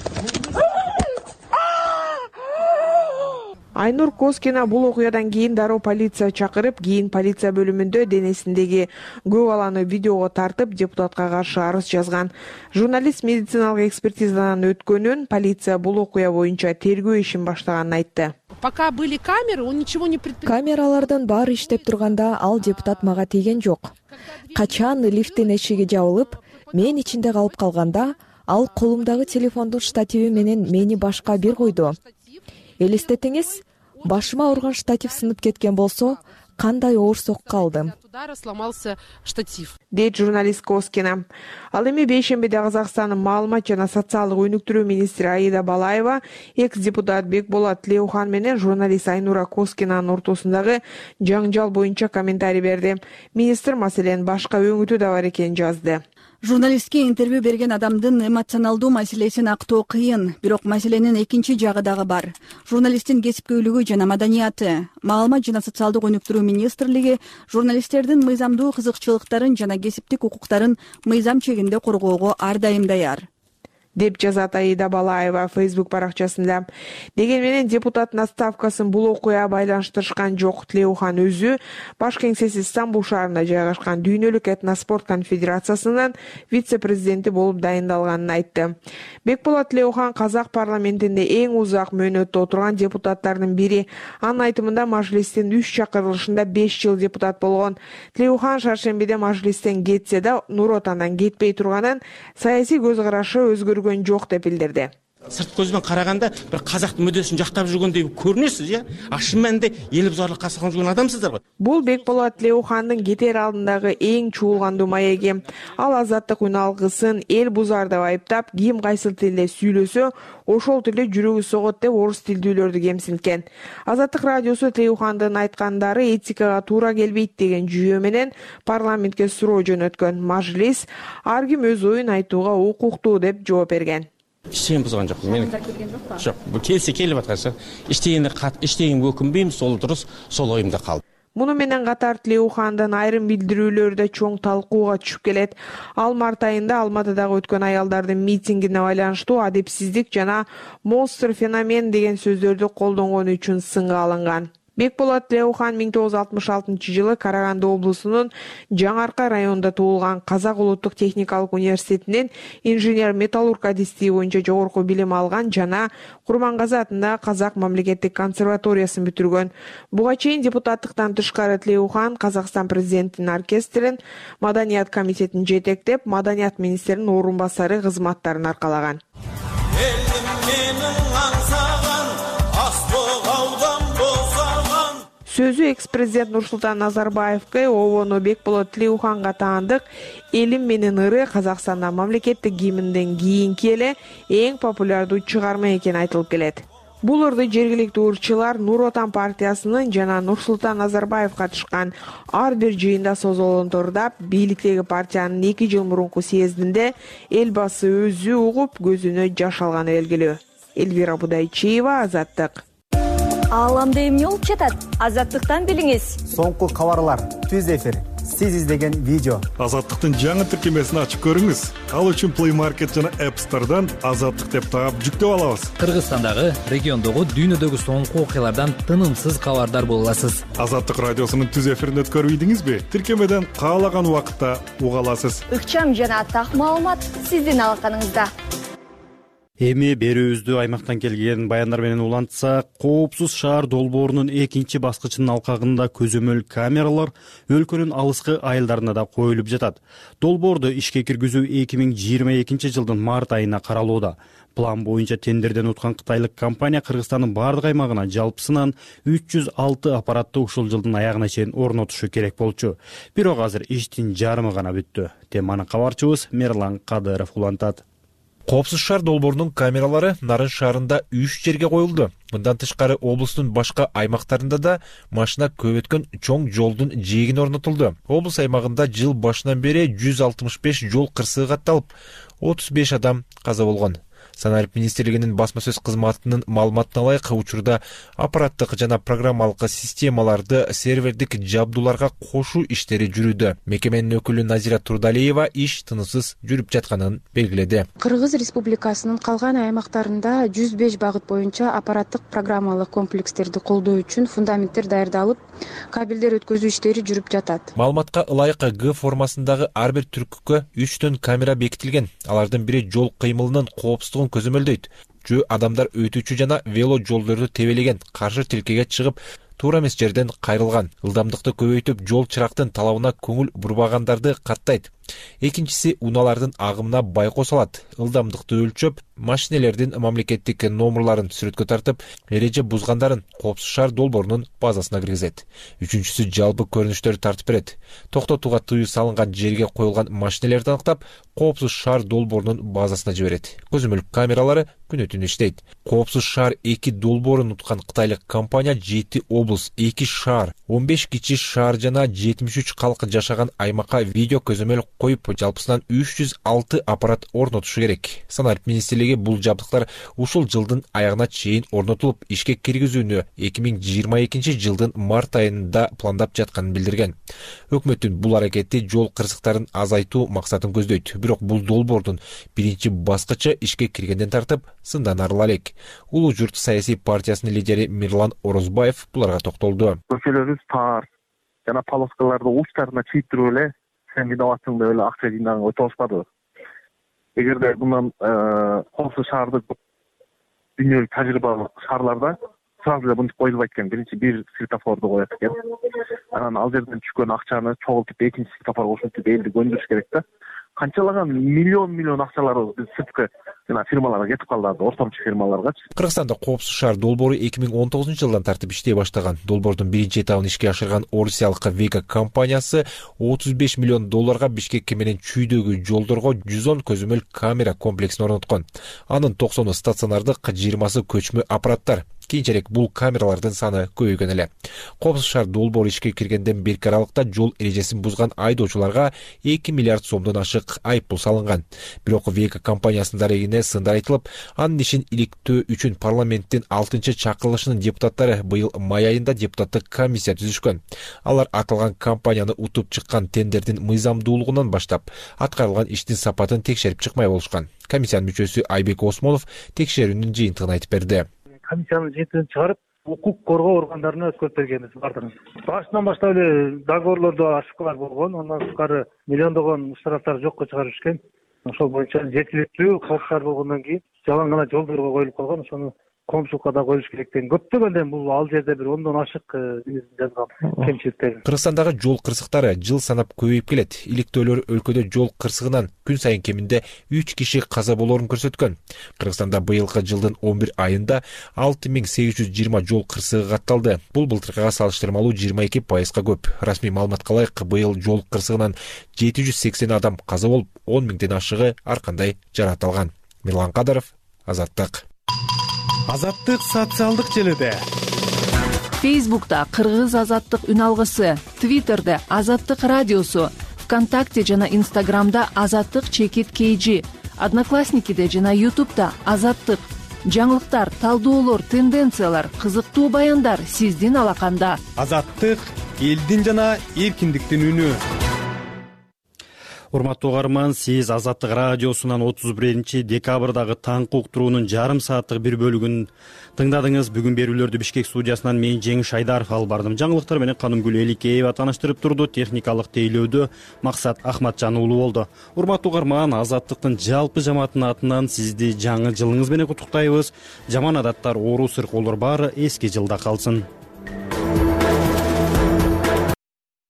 Айнур Коскина бул окуядан кийин дароо полиция чакырып, кийин полиция бөлүмүндө денесиндеги көп баланы видеого тартып, депутатка каршы арыз жазган. Журналист медициналык экспертизадан өткөнүн, полиция бул окуя боюнча тергөө ишин баштаганын айтты. Пока были камеры, он ничего не предпринял. Камералардын баары иштеп турганда ал депутат мага тийген жок. Качан лифттин эшиги жабылып, мен ичинде калып калганда, ал колумдагы телефондун штативи менен мени башка бир койду. Элестетиңиз, башыма ауырган штатив сынып кеткен болсо, кандай оор сокка алдым. Сломался штатив. Дейт журналист Коскина. Ал эми бейшембиде Казакстандын маалымат жана социалдык өнүктүрүү министри Аида Балаева экс-депутат Бекболот Тулеухан менен журналист Айнура Коскинанын ортосундагы жаңжал боюнча комментарий берди. Министр маселенин башка өңүтү да бар экенин жазды. Журналистке интервью берген адамдын эмоционалдуу маселесин актоо кыйын, бирок маселенин экинчи жагы дагы бар. Журналисттин кесипкөйлүгү жана маданияты. Маалымат жана социалдык өнүктүрүү министрлиги журналисттердин мыйзамдуу кызыкчылыктарын жана кесиптик укуктарын мыйзам чегинде коргоого ар дайым даяр, деп жазат Аида Балаева Facebook баракчасында. Деген менен депутаттын отставкасын бул окуя байланыштырышкан жок. Тулеухан өзү баш кеңсеси Стамбул шаарында жайгашкан дүйнөлүк этноспорт конфедерациясынын вице-президенти болуп дайындалганын айтты. Бекболот Тулеухан казак парламентинде эң узак мөөнөттө отурган депутаттардын бири. Анын айтымында мажлистин үч чакырылышында беш жыл депутат болгон. Тулеухан шаршембиде мажлистен кетсе да Нур Отандан кетпей турганын, саясий көз карашы өзгөргөн жок деп билдирди. Сырт көзбен караганда бир казактын мүддөсүн жактап жүргөндөй көрүнөсүз, я. А шын мәнинде эл бузарлыкка салган жүргөн адамсыздар го. Бул Бекболот Тулеухандын кетер алдындагы эң чуулгандуу маеги. Ал азаттык үн алгысын эл бузар деп айыптап, ким кайсыл тилде сүйлөсө, ошол тилде жүрөгү согот деп орус тилдүүлөрдү кемсинткен. Азаттык радиосу Тулеухандын айткандары этикага туура келбейт деген жүйө менен парламентке суроо жөнөткөн. Мажлис ар ким өз оюн айтууга укуктуу деп жооп берген. Иштеген бузган жок. Мен жок. Бул келсе келип атканса, иштегенде кат, иштегенге өкүнбөйм, сол дурус, сол оюмда калды. Муну менен катар Тулеухандын айрым билдирүүлөрү да чоң талкууга түшүп келет. Ал март айында Алматыдагы өткөн аялдардын митингине байланыштуу адепсиздик жана монстр феномен деген сөздөрдү колдонгону үчүн сынга алынган. Бекболот Тулеухан миң тогуз жүз алтымыш алтынчы жылы Караганды облусунун Жаңарка районунда туулган. Казак улуттук техникалык университетинин инженер-металлург адистиги боюнча жогорку билим алган жана Курмангазы атындагы Казак мамлекеттик консерваториясын бүтүргөн. Буга чейин депутаттыктан тышкары Тулеухан Казакстан президентинин оркестрин, маданият комитетин жетектеп, маданият министринин орун басары кызматтарын аркалаган. Сөзү экс-президент Нурсултан Назарбаевке обону Бекболот Тулеуханга таандык «Элим менен ыры» Казакстанда мамлекеттик гимнден кийинки эле эң популярдуу чыгарма экени айтылып келет. Бул ырды жергиликтүү ырчылар Нур Отан партиясынын жана Нурсултан Назарбаев катышкан ар бир жыйында созолонтордап, бийликтеги партиянын эки жыл мурунку съездинде элбасы өзү угуп, көзүнө жаш алганы белгилүү. Эльвира Будайчиева, Азаттык. Ааламда эмне болуп жатат? Азаттыктан билиңиз. Соңку кабарлар, түз эфир, сиз издеген видео. Азаттыктын жаңы тиркемесин ачып көрүңүз. Ал үчүн Play Market жана App Store'дан Азаттык деп таап жүктөп алабыз. Кыргызстандагы, региондогу, дүйнөдөгү соңку окуялардан тынымсыз кабардар боло аласыз. Азаттык радиосунун түз эфирин өткөрүп ийдиңизби? Тиркемеден каалаган убакытта уга аласыз. Ыкчам жана так маалымат сиздин алаканыңызда. Эми берүүбүздү аймактан келген баяндар менен улантсак, коопсуз шаар долбоорунун экинчи баскычынын алкагында көзөмөл камералар өлкөнүн алыскы айылдарына да коюлуп жатат. Долбоорду ишке киргизүү эки миң жыйырма экинчи жылдын март айына каралууда. План боюнча тендерден уткан кытайлык компания Кыргызстандын бардык аймагына жалпысынан үч жүз алты аппаратты ушул жылдын аягына чейин орнотушу керек болчу. Бирок азыр иштин жарымы гана бүттү. Теманы кабарчыбыз Мерлан Кадыров улантат. Коопсуз шаар долбоорунун камералары Нарын шаарында үч жерге коюлду. Мындан тышкары облустун башка аймактарында да машина көп өткөн чоң жолдун жээгине орнотулду. Облус аймагында жыл башынан бери жүз алтымыш беш жол кырсыгы катталып, отуз беш адам каза болгон. Санарип министрлигинин басма сөз кызматынын маалыматына ылайык, учурда аппараттык жана программалык системаларды сервердик жабдууларга кошуу иштери жүрүүдө. Мекеменин өкүлү Назира Турдалиева иш тынычсыз жүрүп жатканын белгиледи. Кыргыз Республикасынын калган аймактарында жүз беш багыт боюнча аппараттык программалык комплекстерди колдоо үчүн фундаменттер даярдалып, кабелдер өткөзүү иштери жүрүп жатат. Маалыматка ылайык Г формасындагы ар бир түркүккө үчтөн камера бекитилген. Алардын бири жол кыймылынын коопсуздугун көзөмөлдөйт. Жөө адамдар өтүүчү жана вело жолдорду тебелеген, каршы тилкеге чыгып, туура эмес жерден кайрылган. Ылдамдыкты көбөйтүп, жол чырактын талабына көңүл бурбагандарды каттайт. Экинчиси унаалардын агымына байкоо салат. Ылдамдыкты өлчөп, машинелердин мамлекеттик номерларын сүрөткө тартып, эреже бузгандарын коопсуз шаар долбоорунун базасына киргизет. Үчүнчүсү жалпы көрүнүштөрдү тартып берет. Токтотууга тыюу салынган жерге коюлган машинелерди аныктап, коопсуз шаар долбоорунун базасына жиберет. Көзөмөл камералары күнү түнү иштейт. Коопсуз шаар эки долбоорун уткан кытайлык компания жети облус, эки шаар, он беш кичи шаар жана жетимиш үч калк жашаган аймакка видео көзөмөл коюп, жалпысынан үч жүз алты аппарат орнотушу керек. Санарип министрлиги бул жабдыктар ушул жылдын аягына чейин орнотулуп, ишке киргизүүнү эки миң жыйырма экинчи жылдын март айында пландап жатканын билдирген. Өкмөттүн бул аракети жол кырсыктарын азайтуу максатын көздөйт. Бирок бул долбоордун биринчи баскычы ишке киргенден тартып сындан арыла элек. Улуу журт саясий партиясынын лидери Мирлан Орозбаев буларга токтолду. Көчөлөрүбүз тар жана полоскаларды учтарына чийиптирип эле сен виноватсың деп эле акча жыйнаганга өтө алышпады. Эгерде мындан коопсуз шаарды дүйнөлүк тажрыйбалык шаарларда сразу эле мынтип коюлбайт экен. Биринчи бир светофорду коет экен. Анан ал жерден түшкөн акчаны чогултуп экинчи светофорго кошуп элди көндүрүш керек да. Канчалаган миллион миллион акчаларыбыз биз сырткы жана фирмаларга кетип калды, ортомчу фирмаларгачы. Кыргызстанда коопсуз шаар долбоору эки миң он тогузунчу жылдан тартып иштей баштаган. Долбоордун биринчи этабын ишке ашырган орусиялык Вега компаниясы отуз беш миллион долларга Бишкек менен Чүйдөгү жолдорго жүз он көзөмөл камера комплексин орноткон. Анын токсону стационардык, жыйырмасы көчмө аппараттар. Кийинчерээк бул камералардын саны көбөйгөн эле. Коопсуз шаар долбоору ишке киргенден берки аралыкта жол эрежесин бузган айдоочуларга эки миллиард сомдон ашык айыппул салынган. Бирок Вега компаниясынын дарегине сындар айтылып, анын ишин иликтөө үчүн парламенттин алтынчы чакырылышынын депутаттары быйыл май айында депутаттык комиссия түзүшкөн. Алар аталган компанияны утуп чыккан тендердин мыйзамдуулугунан баштап, аткарылган иштин сапатын текшерип чыкмай болушкан. Комиссиянын мүчөсү Айбек Осмонов текшерүүнүн жыйынтыгын айтып берди. Комиссиянын жыйынтыгын чыгарып, укук коргоо органдарына өткөрүп бергенбиз бардыгын. Башынан баштап эле договорлордо ошибкалар болгон, андан тышкары миллиондогон штрафтар жокко чыгарып ишкен. Ошол боюнча жеткиликтүү коопсуз болгондон кийин жалаң гана жолдорго коюлуп калган, ошону коомчулукка да коюш керек деген. Көптөгөндөн бул ал жерде бир ондон ашык жазган кемчиликтер. Кыргызстандагы жол кырсыктары жыл санап көбөйүп келет. Иликтөөлөр өлкөдө жол кырсыгынан күн сайын кеминде үч киши каза болоорун көрсөткөн. Кыргызстанда быйылкы жылдын он бир айында алты миң сегиз жүз жыйырма жол кырсыгы катталды. Бул былтыркыга салыштырмалуу жыйырма эки пайызга көп. Расмий маалыматка ылайык, быйыл жол кырсыгынан жети жүз сексен адам каза болуп, он миңден ашыгы ар кандай жаракат алган. Мирлан Кадыров, Азаттык. Азаттык социалдык желиде. Фейсбукта Кыргыз Азаттык үн алгысы, Твиттерде Азаттык радиосу, ВКонтакте жана Инстаграмда Азаттык чекит кейжи, Одноклассникиде жана Ютубта Азаттык. Жаңылыктар, талдоолор, тенденциялар, кызыктуу баяндар сиздин алаканда. Азаттык элдин жана эркиндиктин үнү. урматтуу угарман, сиз Азаттык радиосунан отуз биринчи декабрдагы таңкы уктуруунун жарым сааттык бир бөлүгүн тыңдадыңыз. Бүгүн берүүлөрдү Бишкек студиясынан мен Жеңиш Айдаров алып бардым. Жаңылыктар менен Канымгүл Эликеева тааныштырып турду. Техникалык тейлөөдө Максат Ахматжан уулу болду. Урматтуу угарман, Азаттыктын жалпы жамаатынын атынан сизди жаңы жылыңыз менен куттуктайбыз. Жаман адаттар, оору сыркоолор баары эски жылда калсын.